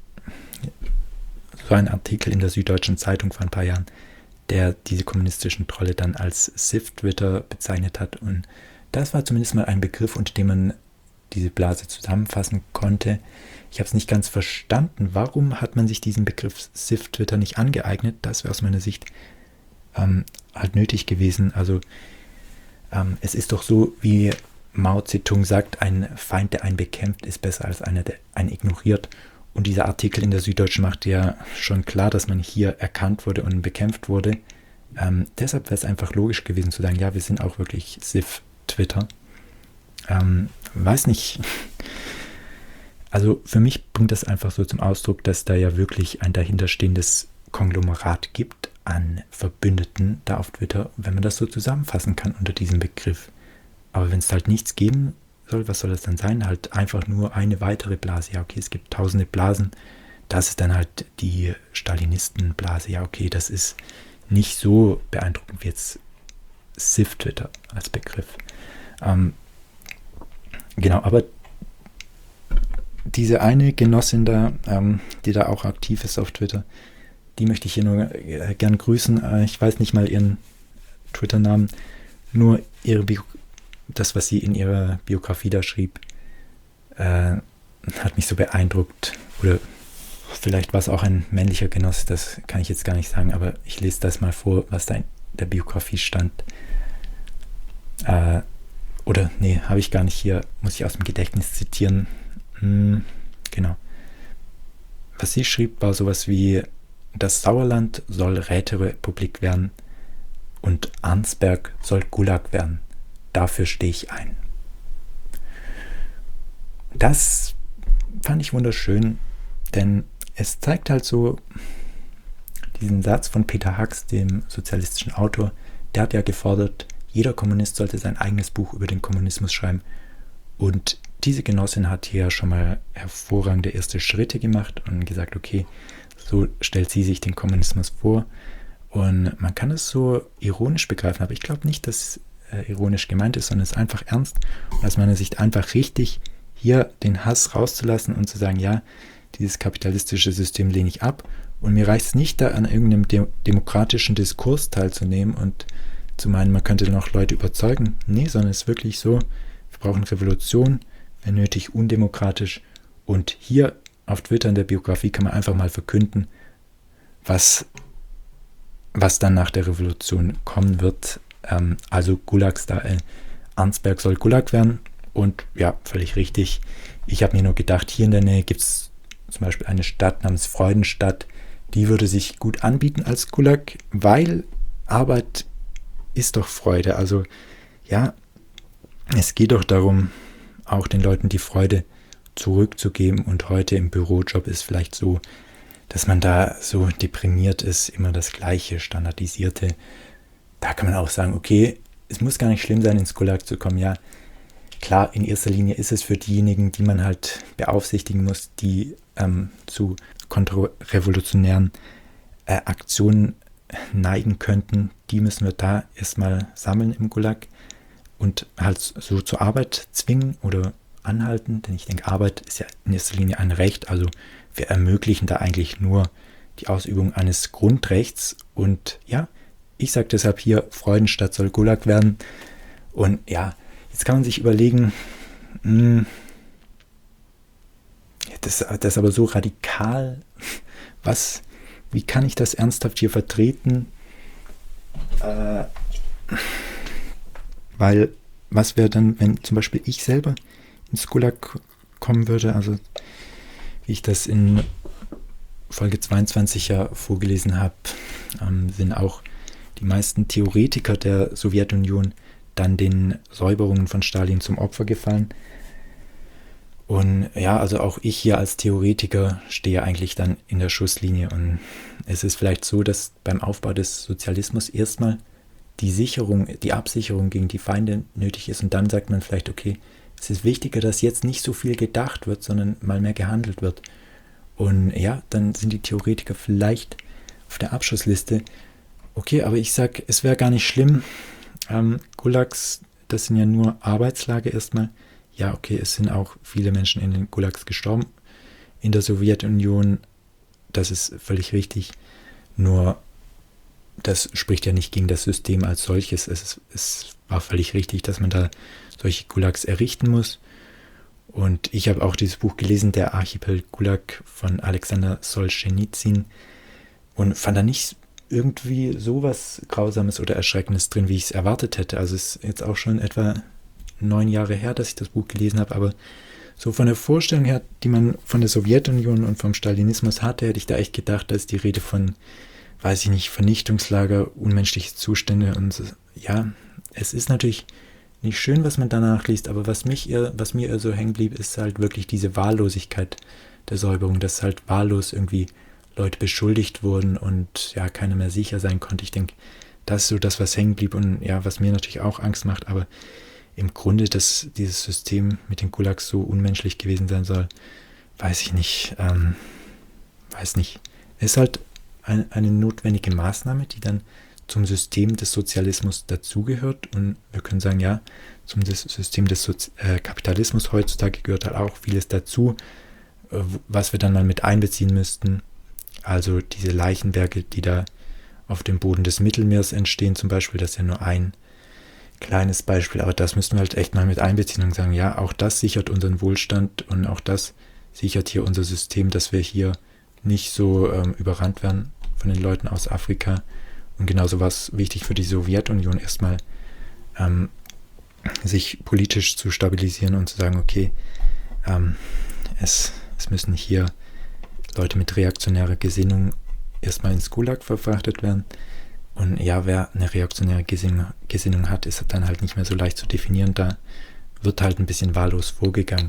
so ein Artikel in der Süddeutschen Zeitung vor ein paar Jahren, der diese kommunistischen Trolle dann als Sith-Twitter bezeichnet hat. Und das war zumindest mal ein Begriff, unter dem man diese Blase zusammenfassen konnte. Ich habe es nicht ganz verstanden. Warum hat man sich diesen Begriff Sith-Twitter nicht angeeignet? Das wäre aus meiner Sicht halt nötig gewesen. Also es ist doch so, wie Mao Zedong sagt, ein Feind, der einen bekämpft, ist besser als einer, der einen ignoriert. Und dieser Artikel in der Süddeutschen macht ja schon klar, dass man hier erkannt wurde und bekämpft wurde. Deshalb wäre es einfach logisch gewesen zu sagen, ja, wir sind auch wirklich Sith-Twitter. Weiß nicht. Also für mich bringt das einfach so zum Ausdruck, dass da ja wirklich ein dahinterstehendes Konglomerat gibt an Verbündeten da auf Twitter, wenn man das so zusammenfassen kann unter diesem Begriff. Aber wenn es halt nichts geben soll, was soll das dann sein? Halt einfach nur eine weitere Blase. Ja, okay, es gibt tausende Blasen. Das ist dann halt die Stalinisten-Blase. Ja, okay, das ist nicht so beeindruckend wie jetzt Sith-Twitter als Begriff. Genau, aber diese eine Genossin da, die da auch aktiv ist auf Twitter, die möchte ich hier nur gern grüßen. Ich weiß nicht mal ihren Twitter-Namen, nur das, was sie in ihrer Biografie da schrieb, hat mich so beeindruckt. Oder vielleicht war es auch ein männlicher Genosse, das kann ich jetzt gar nicht sagen, aber ich lese das mal vor, was da in der Biografie stand. Oder, nee, habe ich gar nicht hier, muss ich aus dem Gedächtnis zitieren. Genau. Was sie schrieb, war sowas wie: Das Sauerland soll Räterepublik werden und Arnsberg soll Gulag werden. Dafür stehe ich ein. Das fand ich wunderschön, denn es zeigt halt so diesen Satz von Peter Hux, dem sozialistischen Autor, der hat ja gefordert, jeder Kommunist sollte sein eigenes Buch über den Kommunismus schreiben. Und diese Genossin hat hier schon mal hervorragende erste Schritte gemacht und gesagt, okay, so stellt sie sich den Kommunismus vor. Und man kann es so ironisch begreifen, aber ich glaube nicht, dass es ironisch gemeint ist, sondern es ist einfach ernst. Und aus meiner Sicht einfach richtig, hier den Hass rauszulassen und zu sagen, ja, dieses kapitalistische System lehne ich ab. Und mir reicht es nicht, da an irgendeinem demokratischen Diskurs teilzunehmen und zu meinen, man könnte noch Leute überzeugen. Nee, sondern es ist wirklich so, wir brauchen Revolution, wenn nötig undemokratisch. Und hier auf Twitter in der Biografie kann man einfach mal verkünden, was dann nach der Revolution kommen wird. Also Gulag-Style. Arnsberg soll Gulag werden. Und ja, völlig richtig. Ich habe mir nur gedacht, hier in der Nähe gibt es zum Beispiel eine Stadt namens Freudenstadt. Die würde sich gut anbieten als Gulag, weil Arbeit ist doch Freude. Also ja, es geht doch darum, auch den Leuten die Freude zurückzugeben. Und heute im Bürojob ist vielleicht so, dass man da so deprimiert ist, immer das Gleiche, Standardisierte. Da kann man auch sagen, okay, es muss gar nicht schlimm sein, ins Gulag zu kommen. Ja, klar, in erster Linie ist es für diejenigen, die man halt beaufsichtigen muss, die zu kontrrevolutionären Aktionen neigen könnten. Die müssen wir da erstmal sammeln im Gulag und halt so zur Arbeit zwingen oder anhalten. Denn ich denke, Arbeit ist ja in erster Linie ein Recht. Also wir ermöglichen da eigentlich nur die Ausübung eines Grundrechts. Und ja, ich sage deshalb hier, Freudenstadt soll Gulag werden. Und ja, jetzt kann man sich überlegen, das ist aber so radikal. Wie kann ich das ernsthaft hier vertreten? Weil, was wäre dann, wenn zum Beispiel ich selber ins Gulag kommen würde? Also, wie ich das in Folge 22 ja vorgelesen habe, sind auch die meisten Theoretiker der Sowjetunion dann den Säuberungen von Stalin zum Opfer gefallen. Und ja, also auch ich hier als Theoretiker stehe eigentlich dann in der Schusslinie. Und es ist vielleicht so, dass beim Aufbau des Sozialismus erstmal die Absicherung gegen die Feinde nötig ist. Und dann sagt man vielleicht, okay, es ist wichtiger, dass jetzt nicht so viel gedacht wird, sondern mal mehr gehandelt wird. Und ja, dann sind die Theoretiker vielleicht auf der Abschussliste. Okay, aber ich sag, es wäre gar nicht schlimm. Gulags, das sind ja nur Arbeitslager erstmal. Ja, okay, es sind auch viele Menschen in den Gulags gestorben. In der Sowjetunion, das ist völlig richtig. Nur, das spricht ja nicht gegen das System als solches. Es war völlig richtig, dass man da solche Gulags errichten muss. Und ich habe auch dieses Buch gelesen, Der Archipel Gulag von Alexander Solschenizyn, und fand da nicht irgendwie sowas Grausames oder Erschreckendes drin, wie ich es erwartet hätte. Also es ist jetzt auch schon etwa 9 Jahre her, dass ich das Buch gelesen habe, aber so von der Vorstellung her, die man von der Sowjetunion und vom Stalinismus hatte, hätte ich da echt gedacht, da ist die Rede von, weiß ich nicht, Vernichtungslager, unmenschliche Zustände und ja, es ist natürlich nicht schön, was man danach liest, aber was mir eher so hängen blieb, ist halt wirklich diese Wahllosigkeit der Säuberung, dass halt wahllos irgendwie Leute beschuldigt wurden und ja, keiner mehr sicher sein konnte. Ich denke, das ist so das, was hängen blieb und ja, was mir natürlich auch Angst macht, aber im Grunde, dass dieses System mit den Gulags so unmenschlich gewesen sein soll, weiß ich nicht. Es ist halt eine notwendige Maßnahme, die dann zum System des Sozialismus dazugehört. Und wir können sagen, ja, zum System des Kapitalismus heutzutage gehört halt auch vieles dazu, was wir dann mal mit einbeziehen müssten. Also diese Leichenberge, die da auf dem Boden des Mittelmeers entstehen zum Beispiel, das ist ja nur ein kleines Beispiel, aber das müssen wir halt echt mal mit einbeziehen und sagen, ja, auch das sichert unseren Wohlstand und auch das sichert hier unser System, dass wir hier nicht so überrannt werden von den Leuten aus Afrika. Und genauso war es wichtig für die Sowjetunion erstmal, sich politisch zu stabilisieren und zu sagen, okay, es müssen hier Leute mit reaktionärer Gesinnung erstmal ins Gulag verfrachtet werden. Und ja, wer eine reaktionäre Gesinnung hat, ist dann halt nicht mehr so leicht zu definieren. Da wird halt ein bisschen wahllos vorgegangen.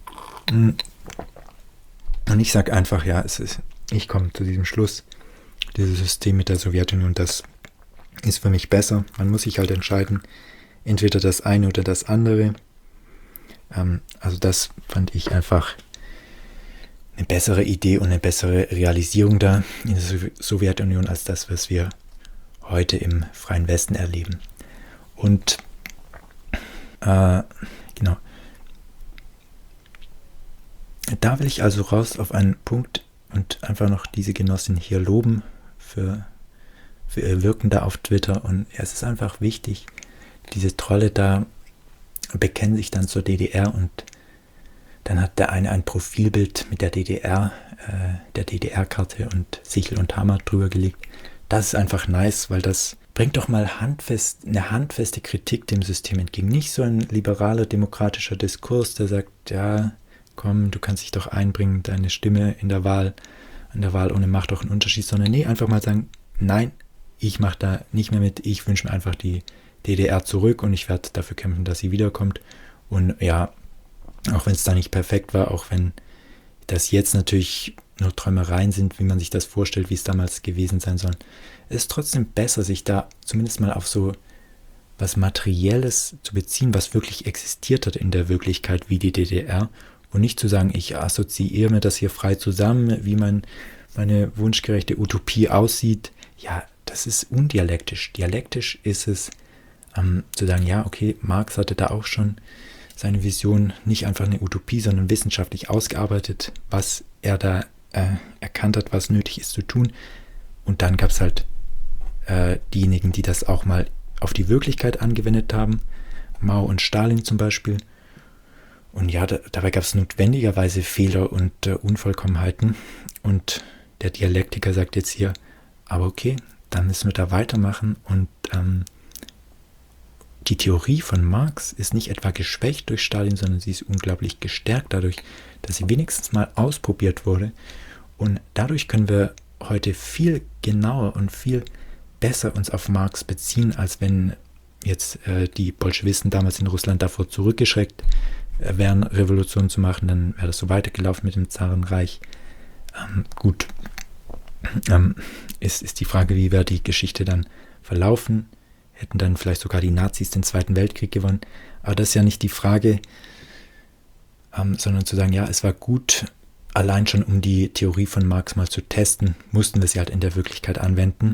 Und ich sage einfach, ja, ich komme zu diesem Schluss. dieses System mit der Sowjetunion, das ist für mich besser. Man muss sich halt entscheiden, entweder das eine oder das andere. Also das fand ich einfach eine bessere Idee und eine bessere Realisierung da in der Sowjetunion als das, was wir heute im freien Westen erleben. Und genau. Da will ich also raus auf einen Punkt und einfach noch diese Genossin hier loben für ihr Wirken da auf Twitter. Und ja, es ist einfach wichtig, diese Trolle da bekennen sich dann zur DDR und dann hat der eine ein Profilbild mit der DDR, der DDR-Karte und Sichel und Hammer drüber gelegt. Das ist einfach nice, weil das bringt doch mal eine handfeste Kritik dem System entgegen. Nicht so ein liberaler, demokratischer Diskurs, der sagt, ja, komm, du kannst dich doch einbringen, deine Stimme an der Wahl ohne macht doch einen Unterschied, sondern nee, einfach mal sagen, nein, ich mache da nicht mehr mit, ich wünsche mir einfach die DDR zurück und ich werde dafür kämpfen, dass sie wiederkommt. Und ja, auch wenn es da nicht perfekt war, auch wenn das jetzt natürlich nur Träumereien sind, wie man sich das vorstellt, wie es damals gewesen sein soll, es ist trotzdem besser, sich da zumindest mal auf so was Materielles zu beziehen, was wirklich existiert hat in der Wirklichkeit wie die DDR und nicht zu sagen, ich assoziiere mir das hier frei zusammen, wie meine wunschgerechte Utopie aussieht. Ja, das ist undialektisch. Dialektisch ist es, zu sagen, ja, okay, Marx hatte da auch schon seine Vision, nicht einfach eine Utopie, sondern wissenschaftlich ausgearbeitet, was er da erkannt hat, was nötig ist zu tun. Und dann gab es halt diejenigen, die das auch mal auf die Wirklichkeit angewendet haben, Mao und Stalin zum Beispiel. Und ja, dabei gab es notwendigerweise Fehler und Unvollkommenheiten. Und der Dialektiker sagt jetzt hier, aber okay, dann müssen wir da weitermachen. Und die Theorie von Marx ist nicht etwa geschwächt durch Stalin, sondern sie ist unglaublich gestärkt dadurch, dass sie wenigstens mal ausprobiert wurde. Und dadurch können wir heute viel genauer und viel besser uns auf Marx beziehen, als wenn jetzt die Bolschewisten damals in Russland davor zurückgeschreckt wären, Revolution zu machen, dann wäre das so weitergelaufen mit dem Zarenreich. Ist die Frage, wie wäre die Geschichte dann verlaufen? Hätten dann vielleicht sogar die Nazis den Zweiten Weltkrieg gewonnen. Aber das ist ja nicht die Frage, sondern zu sagen, ja, es war gut, allein schon um die Theorie von Marx mal zu testen, mussten wir sie halt in der Wirklichkeit anwenden.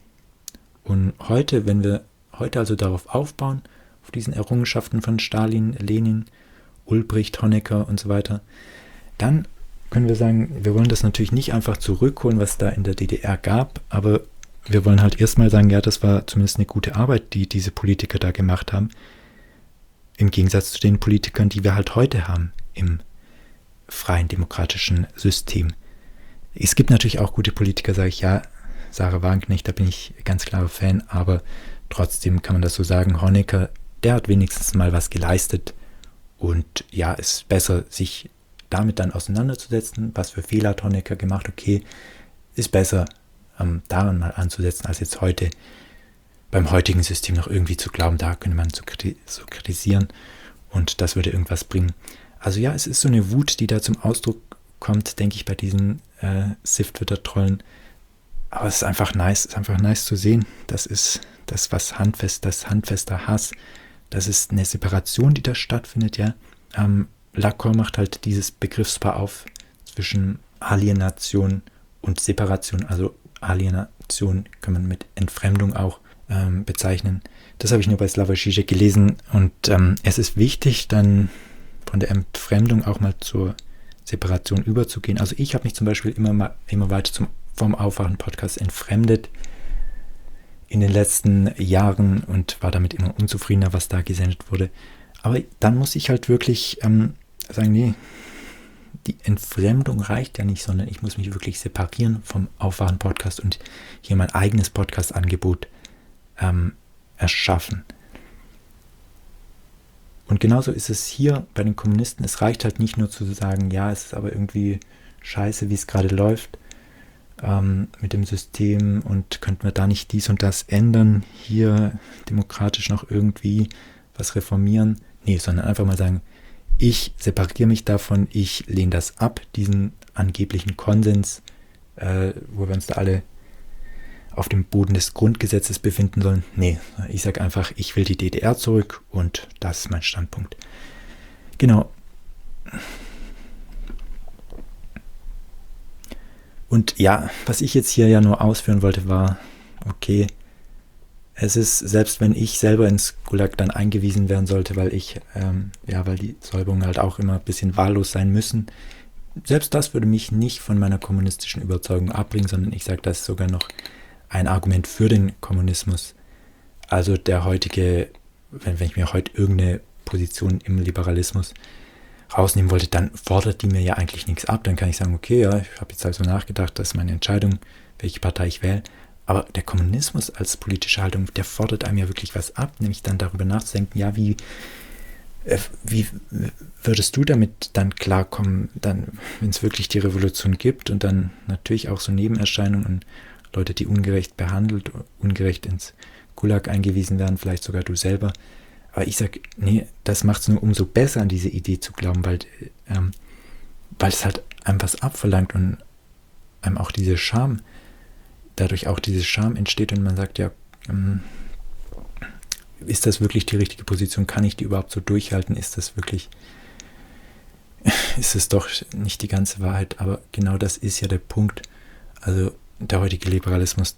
Und heute, wenn wir heute also darauf aufbauen, auf diesen Errungenschaften von Stalin, Lenin, Ulbricht, Honecker und so weiter, dann können wir sagen, wir wollen das natürlich nicht einfach zurückholen, was da in der DDR gab, aber wir wollen halt erstmal sagen, ja, das war zumindest eine gute Arbeit, die diese Politiker da gemacht haben, im Gegensatz zu den Politikern, die wir halt heute haben im freien demokratischen System. Es gibt natürlich auch gute Politiker, sage ich, ja, Sarah Wagenknecht, da bin ich ganz klarer Fan, aber trotzdem kann man das so sagen, Honecker, der hat wenigstens mal was geleistet und ja, es ist besser, sich damit dann auseinanderzusetzen, was für Fehler hat Honecker gemacht, okay, ist besser, daran mal anzusetzen, als jetzt heute beim heutigen System noch irgendwie zu glauben, da könnte man so kritisieren und das würde irgendwas bringen. Also ja, es ist so eine Wut, die da zum Ausdruck kommt, denke ich, bei diesen Civ-Twitter-Trollen. Aber es ist einfach nice zu sehen. Das ist das, was handfester Hass. Das ist eine Separation, die da stattfindet, ja. Lacan macht halt dieses Begriffspaar auf zwischen Alienation und Separation. Also Alienation kann man mit Entfremdung auch bezeichnen. Das habe ich nur bei Slavoj Žižek gelesen und es ist wichtig, dann von der Entfremdung auch mal zur Separation überzugehen. Also ich habe mich zum Beispiel immer weiter vom Aufwachen-Podcast entfremdet in den letzten Jahren und war damit immer unzufriedener, was da gesendet wurde. Aber dann muss ich halt wirklich sagen, nee, die Entfremdung reicht ja nicht, sondern ich muss mich wirklich separieren vom Aufwachen-Podcast und hier mein eigenes Podcast-Angebot erschaffen. Und genauso ist es hier bei den Kommunisten. Es reicht halt nicht nur zu sagen, ja, es ist aber irgendwie scheiße, wie es gerade läuft mit dem System und könnten wir da nicht dies und das ändern, hier demokratisch noch irgendwie was reformieren. Nee, sondern einfach mal sagen, ich separiere mich davon, ich lehne das ab, diesen angeblichen Konsens, wo wir uns da alle auf dem Boden des Grundgesetzes befinden sollen. Nee, ich sage einfach, ich will die DDR zurück und das ist mein Standpunkt. Genau. Und ja, was ich jetzt hier ja nur ausführen wollte, war, okay, es ist, selbst wenn ich selber ins Gulag dann eingewiesen werden sollte, weil weil die Säuberungen halt auch immer ein bisschen wahllos sein müssen, selbst das würde mich nicht von meiner kommunistischen Überzeugung abbringen, sondern ich sage, das ist sogar noch ein Argument für den Kommunismus. Also der heutige, wenn ich mir heute irgendeine Position im Liberalismus rausnehmen wollte, dann fordert die mir ja eigentlich nichts ab. Dann kann ich sagen, okay, ja, ich habe jetzt also nachgedacht, das ist meine Entscheidung, welche Partei ich wähle. Aber der Kommunismus als politische Haltung, der fordert einem ja wirklich was ab, nämlich dann darüber nachzudenken, ja, wie würdest du damit dann klarkommen, dann, wenn es wirklich die Revolution gibt und dann natürlich auch so Nebenerscheinungen und Leute, die ungerecht behandelt, ungerecht ins Gulag eingewiesen werden, vielleicht sogar du selber. Aber ich sage, nee, das macht es nur umso besser, an diese Idee zu glauben, weil es halt einem was abverlangt und einem auch diese Scham, dadurch auch diese Scham entsteht und man sagt, ja, ist das wirklich die richtige Position? Kann ich die überhaupt so durchhalten? Ist es doch nicht die ganze Wahrheit? Aber genau das ist ja der Punkt. Also der heutige Liberalismus,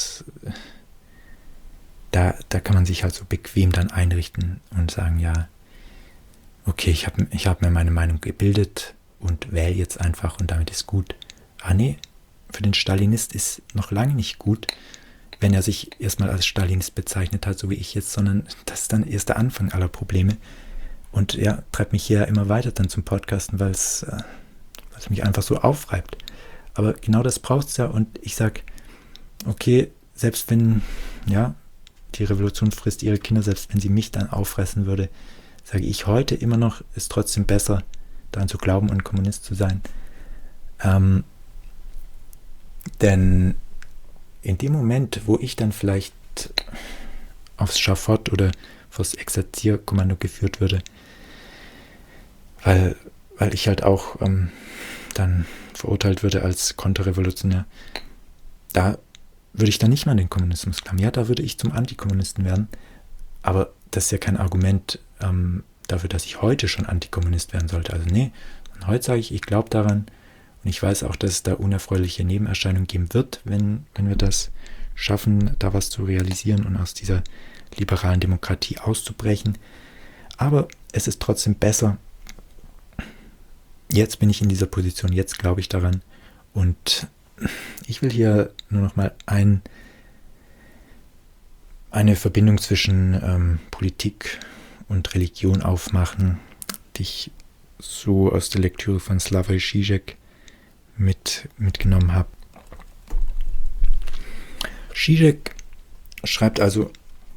da kann man sich halt so bequem dann einrichten und sagen, ja, okay, ich hab mir meine Meinung gebildet und wähle jetzt einfach und damit ist gut. Ah nee, für den Stalinist ist noch lange nicht gut, wenn er sich erstmal als Stalinist bezeichnet hat, so wie ich jetzt, sondern das ist dann erst der Anfang aller Probleme. Und ja, treibt mich hier immer weiter dann zum Podcasten, weil es mich einfach so aufreibt. Aber genau das braucht es ja und ich sage, okay, selbst wenn, ja, die Revolution frisst ihre Kinder, selbst wenn sie mich dann auffressen würde, sage ich heute immer noch, ist trotzdem besser, daran zu glauben und Kommunist zu sein. Denn in dem Moment, wo ich dann vielleicht aufs Schafott oder vors Exerzierkommando geführt würde, weil ich halt auch dann verurteilt würde als Konterrevolutionär, da würde ich dann nicht mal an den Kommunismus glauben. Ja, da würde ich zum Antikommunisten werden, aber das ist ja kein Argument dafür, dass ich heute schon Antikommunist werden sollte. Also nee, heute sage ich glaube daran und ich weiß auch, dass es da unerfreuliche Nebenerscheinungen geben wird, wenn wir das schaffen, da was zu realisieren und aus dieser liberalen Demokratie auszubrechen. Aber es ist trotzdem besser. Jetzt bin ich in dieser Position, jetzt glaube ich daran und ich will hier nur noch mal eine Verbindung zwischen Politik und Religion aufmachen, die ich so aus der Lektüre von Slavoj Žižek mitgenommen habe. Žižek schreibt also,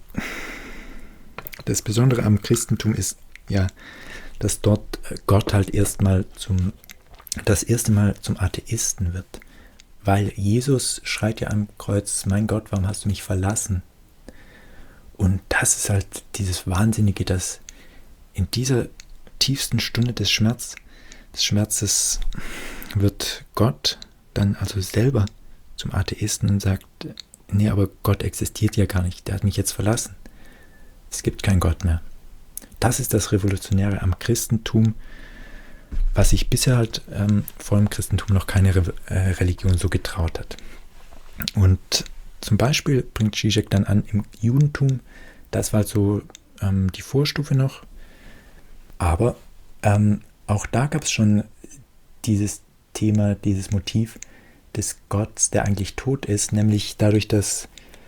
das Besondere am Christentum ist ja, dass dort Gott halt das erste Mal zum Atheisten wird. Weil Jesus schreit ja am Kreuz, mein Gott, warum hast du mich verlassen? Und das ist halt dieses Wahnsinnige, dass in dieser tiefsten Stunde des Schmerzes wird Gott dann also selber zum Atheisten und sagt, nee, aber Gott existiert ja gar nicht, der hat mich jetzt verlassen. Es gibt keinen Gott mehr. Das ist das Revolutionäre am Christentum, was sich bisher halt vor dem Christentum noch keine Religion so getraut hat. Und zum Beispiel bringt Žižek dann an, im Judentum, das war halt so die Vorstufe noch, aber auch da gab es schon dieses Thema, dieses Motiv des Gottes, der eigentlich tot ist, nämlich dadurch, dass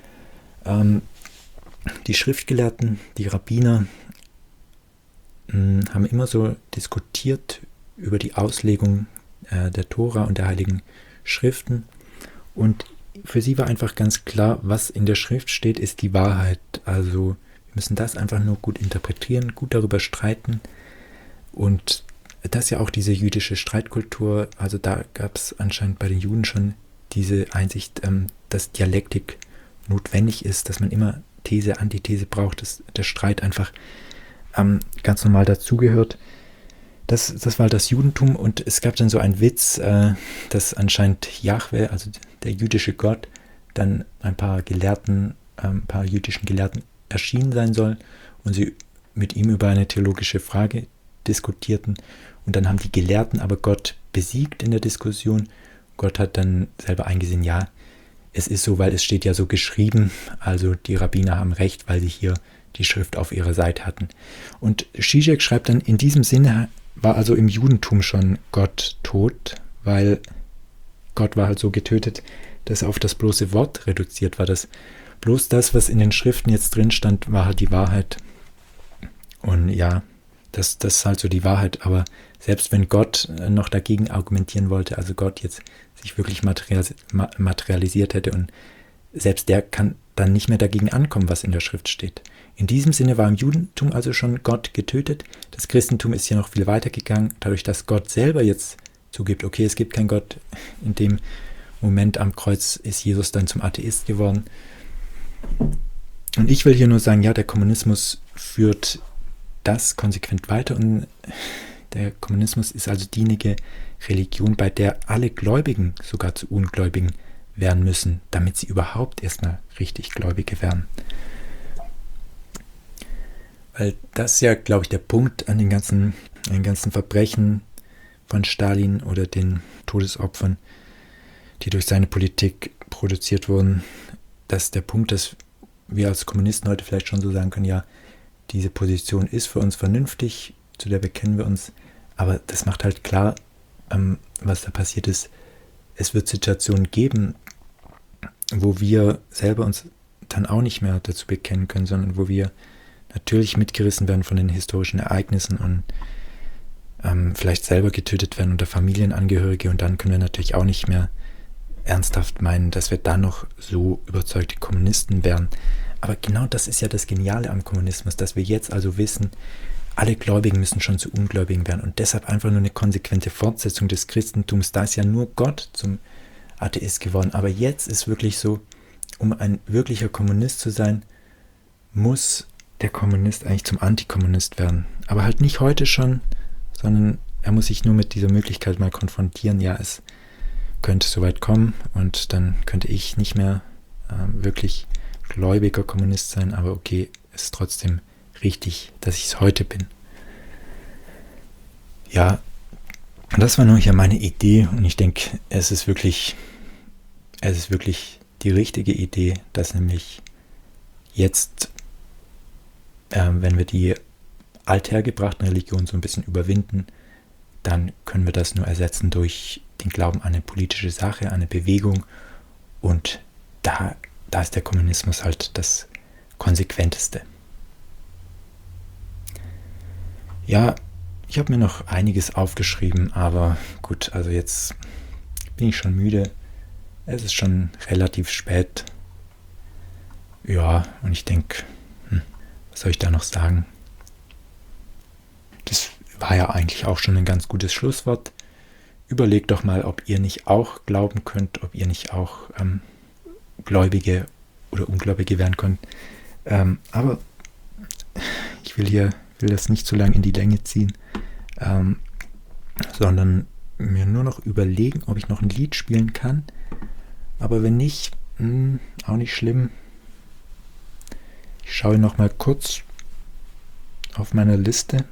die Schriftgelehrten, die Rabbiner, haben immer so diskutiert über die Auslegung der Tora und der Heiligen Schriften. Und für sie war einfach ganz klar, was in der Schrift steht, ist die Wahrheit. Also wir müssen das einfach nur gut interpretieren, gut darüber streiten. Und das ist ja auch diese jüdische Streitkultur. Also da gab es anscheinend bei den Juden schon diese Einsicht, dass Dialektik notwendig ist, dass man immer These, Antithese braucht, dass der Streit einfach ganz normal dazugehört. Das war das Judentum und es gab dann so einen Witz, dass anscheinend Jahwe, also der jüdische Gott, dann ein paar jüdischen Gelehrten erschienen sein soll und sie mit ihm über eine theologische Frage diskutierten. Und dann haben die Gelehrten aber Gott besiegt in der Diskussion. Gott hat dann selber eingesehen, ja, es ist so, weil es steht ja so geschrieben, also die Rabbiner haben recht, weil sie hier die Schrift auf ihrer Seite hatten. Und Žižek schreibt dann, in diesem Sinne war also im Judentum schon Gott tot, weil Gott war halt so getötet, dass er auf das bloße Wort reduziert war. Bloß das, was in den Schriften jetzt drin stand, war halt die Wahrheit. Und ja, das ist halt so die Wahrheit. Aber selbst wenn Gott noch dagegen argumentieren wollte, also Gott jetzt sich wirklich materialisiert hätte und selbst der kann dann nicht mehr dagegen ankommen, was in der Schrift steht. In diesem Sinne war im Judentum also schon Gott getötet. Das Christentum ist ja noch viel weiter gegangen, dadurch, dass Gott selber jetzt zugibt, okay, es gibt keinen Gott. In dem Moment am Kreuz ist Jesus dann zum Atheist geworden. Und ich will hier nur sagen, ja, der Kommunismus führt das konsequent weiter und der Kommunismus ist also diejenige Religion, bei der alle Gläubigen sogar zu Ungläubigen werden müssen, damit sie überhaupt erstmal richtig Gläubige werden. Weil das ist ja, glaube ich, der Punkt an den ganzen Verbrechen von Stalin oder den Todesopfern, die durch seine Politik produziert wurden. Das ist der Punkt, dass wir als Kommunisten heute vielleicht schon so sagen können, ja, diese Position ist für uns vernünftig, zu der bekennen wir uns, aber das macht halt klar, was da passiert ist. Es wird Situationen geben, wo wir selber uns dann auch nicht mehr dazu bekennen können, sondern wo wir natürlich mitgerissen werden von den historischen Ereignissen und vielleicht selber getötet werden unter Familienangehörige und dann können wir natürlich auch nicht mehr ernsthaft meinen, dass wir dann noch so überzeugte Kommunisten wären. Aber genau das ist ja das Geniale am Kommunismus, dass wir jetzt also wissen, alle Gläubigen müssen schon zu Ungläubigen werden und deshalb einfach nur eine konsequente Fortsetzung des Christentums. Da ist ja nur Gott zum Atheist geworden. Aber jetzt ist wirklich so, um ein wirklicher Kommunist zu sein, muss der Kommunist eigentlich zum Antikommunist werden. Aber halt nicht heute schon, sondern er muss sich nur mit dieser Möglichkeit mal konfrontieren. Ja, es könnte soweit kommen und dann könnte ich nicht mehr wirklich gläubiger Kommunist sein, aber okay, es ist trotzdem richtig, dass ich es heute bin. Ja, das war nur hier meine Idee und ich denke, es ist wirklich die richtige Idee, dass nämlich jetzt, wenn wir die althergebrachten Religionen so ein bisschen überwinden, dann können wir das nur ersetzen durch den Glauben an eine politische Sache, an eine Bewegung und da ist der Kommunismus halt das Konsequenteste. Ja, ich habe mir noch einiges aufgeschrieben, aber gut, also jetzt bin ich schon müde. Es ist schon relativ spät. Ja, und ich denke, was soll ich da noch sagen? Das war ja eigentlich auch schon ein ganz gutes Schlusswort. Überlegt doch mal, ob ihr nicht auch glauben könnt, ob ihr nicht auch Gläubige oder Ungläubige werden könnt. Aber ich will das nicht zu lange in die Länge ziehen, sondern mir nur noch überlegen, ob ich noch ein Lied spielen kann. Aber wenn nicht, auch nicht schlimm. Ich schaue noch mal kurz auf meiner Liste.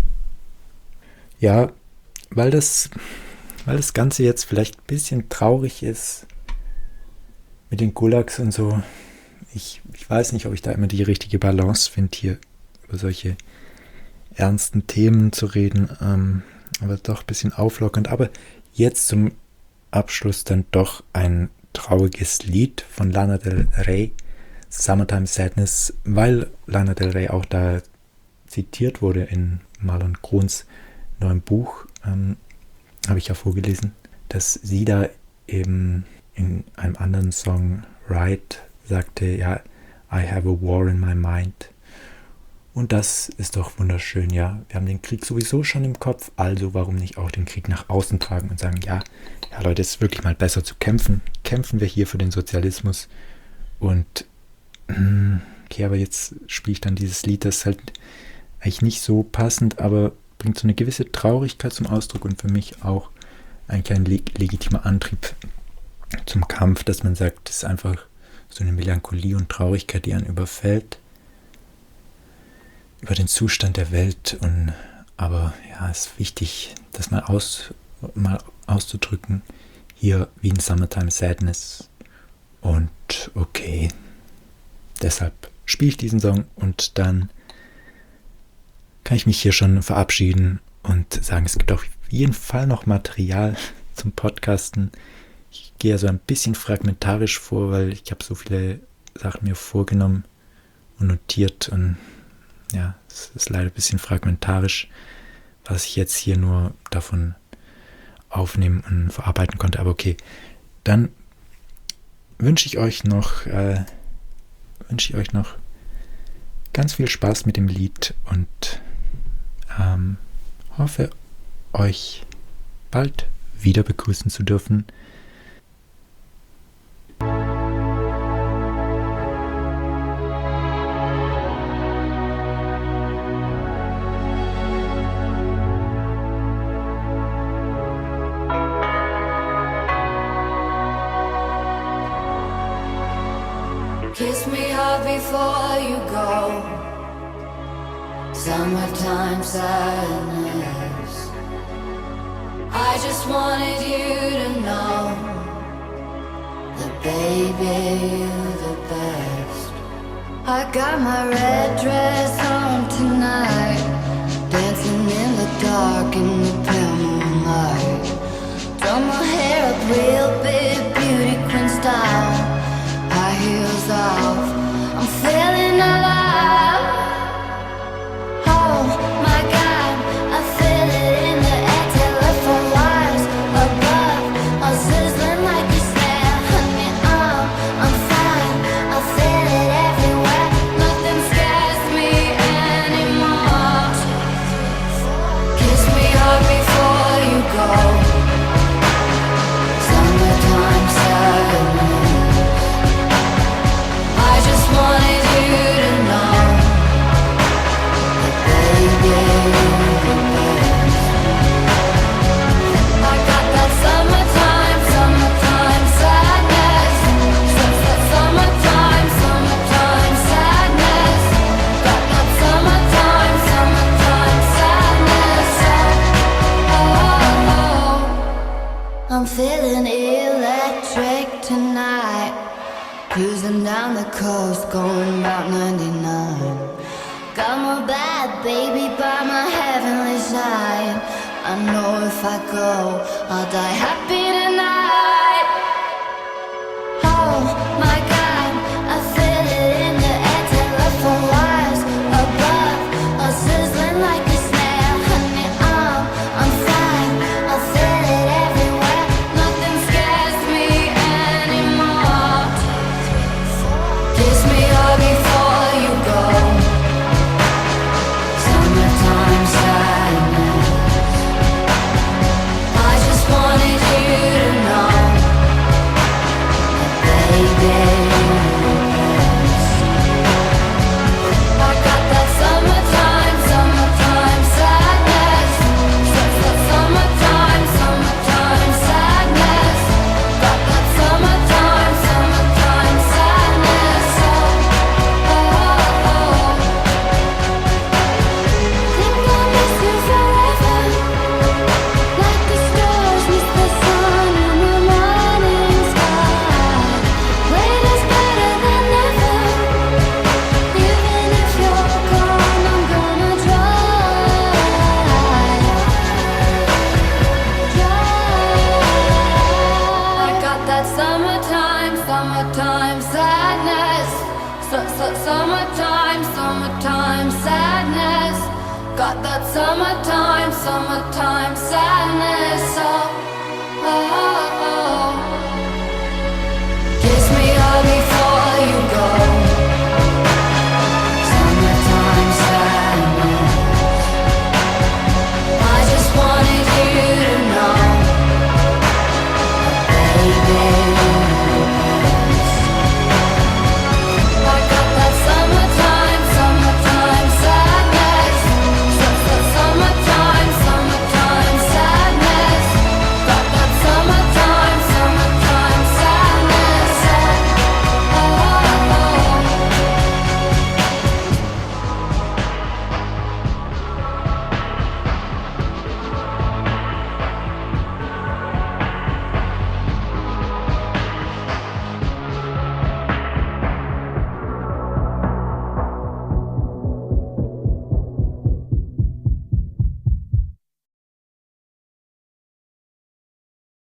Ja, weil das Ganze jetzt vielleicht ein bisschen traurig ist mit den Gulags und so. Ich weiß nicht, ob ich da immer die richtige Balance finde, hier über solche ernsten Themen zu reden, aber doch ein bisschen auflockernd. Aber jetzt zum Abschluss dann doch ein trauriges Lied von Lana Del Rey, Summertime Sadness, weil Lana Del Rey auch da zitiert wurde in Marlon Gruns neuem Buch, habe ich ja vorgelesen, dass sie da eben in einem anderen Song, Right, sagte, ja, I have a war in my mind. Und das ist doch wunderschön, ja. Wir haben den Krieg sowieso schon im Kopf, also warum nicht auch den Krieg nach außen tragen und sagen, ja Leute, es ist wirklich mal besser zu kämpfen. Kämpfen wir hier für den Sozialismus. Und okay, aber jetzt spiele ich dann dieses Lied, das ist halt eigentlich nicht so passend, aber bringt so eine gewisse Traurigkeit zum Ausdruck und für mich auch ein kleiner legitimer Antrieb zum Kampf, dass man sagt, es ist einfach so eine Melancholie und Traurigkeit, die einen überfällt, über den Zustand der Welt. Aber ja, es ist wichtig, das mal auszudrücken, hier wie in Summertime Sadness. Und okay, deshalb spiele ich diesen Song und dann kann ich mich hier schon verabschieden und sagen, es gibt auf jeden Fall noch Material zum Podcasten. Ich gehe ja so ein bisschen fragmentarisch vor, weil ich habe so viele Sachen mir vorgenommen und notiert und ja, es ist leider ein bisschen fragmentarisch, was ich jetzt hier nur davon aufnehmen und verarbeiten konnte. Aber okay, dann wünsche ich euch noch ganz viel Spaß mit dem Lied und hoffe, euch bald wieder begrüßen zu dürfen. Kiss me hard before you go. Summertime sadness. I just wanted you to know that baby, you're the best. I got my red dress on tonight, dancing in the dark in the pale moonlight. Done my hair up real big, beauty queen style. High heels off, I'm feeling alive. Oh my God, I feel it in the air. Telephone wires above, I'm sizzling like a snare. Honey, I'm fine, I feel it everywhere. Nothing scares me anymore. Kiss me hard before you go. Summertime sadness. I just wanted you to know that baby, you're the best. I got that summertime sadness. That summertime sadness. Got that summertime sadness. Oh, I'm feeling electric tonight. Cruising down the coast, going about 99. Got my bad baby by my heavenly side. I know if I go, I'll die happy tonight. Oh my God, I feel it in the air. Telephone wires above, I'm sizzling like a snare. Honey, I'm fine, I feel it everywhere. Nothing scares me anymore. Kiss me hard before you go. Summertime sadness. I just wanted you to know that baby, you're the best. I got that summertime sadness. That summertime sadness. Got that summertime sadness. Think I'll miss you forever, like the stars miss the sun in the morning sky. Wait is better than never. Even if you're gone, I'm gonna I got that summertime sadness. Summertime sadness. Got that summertime sadness.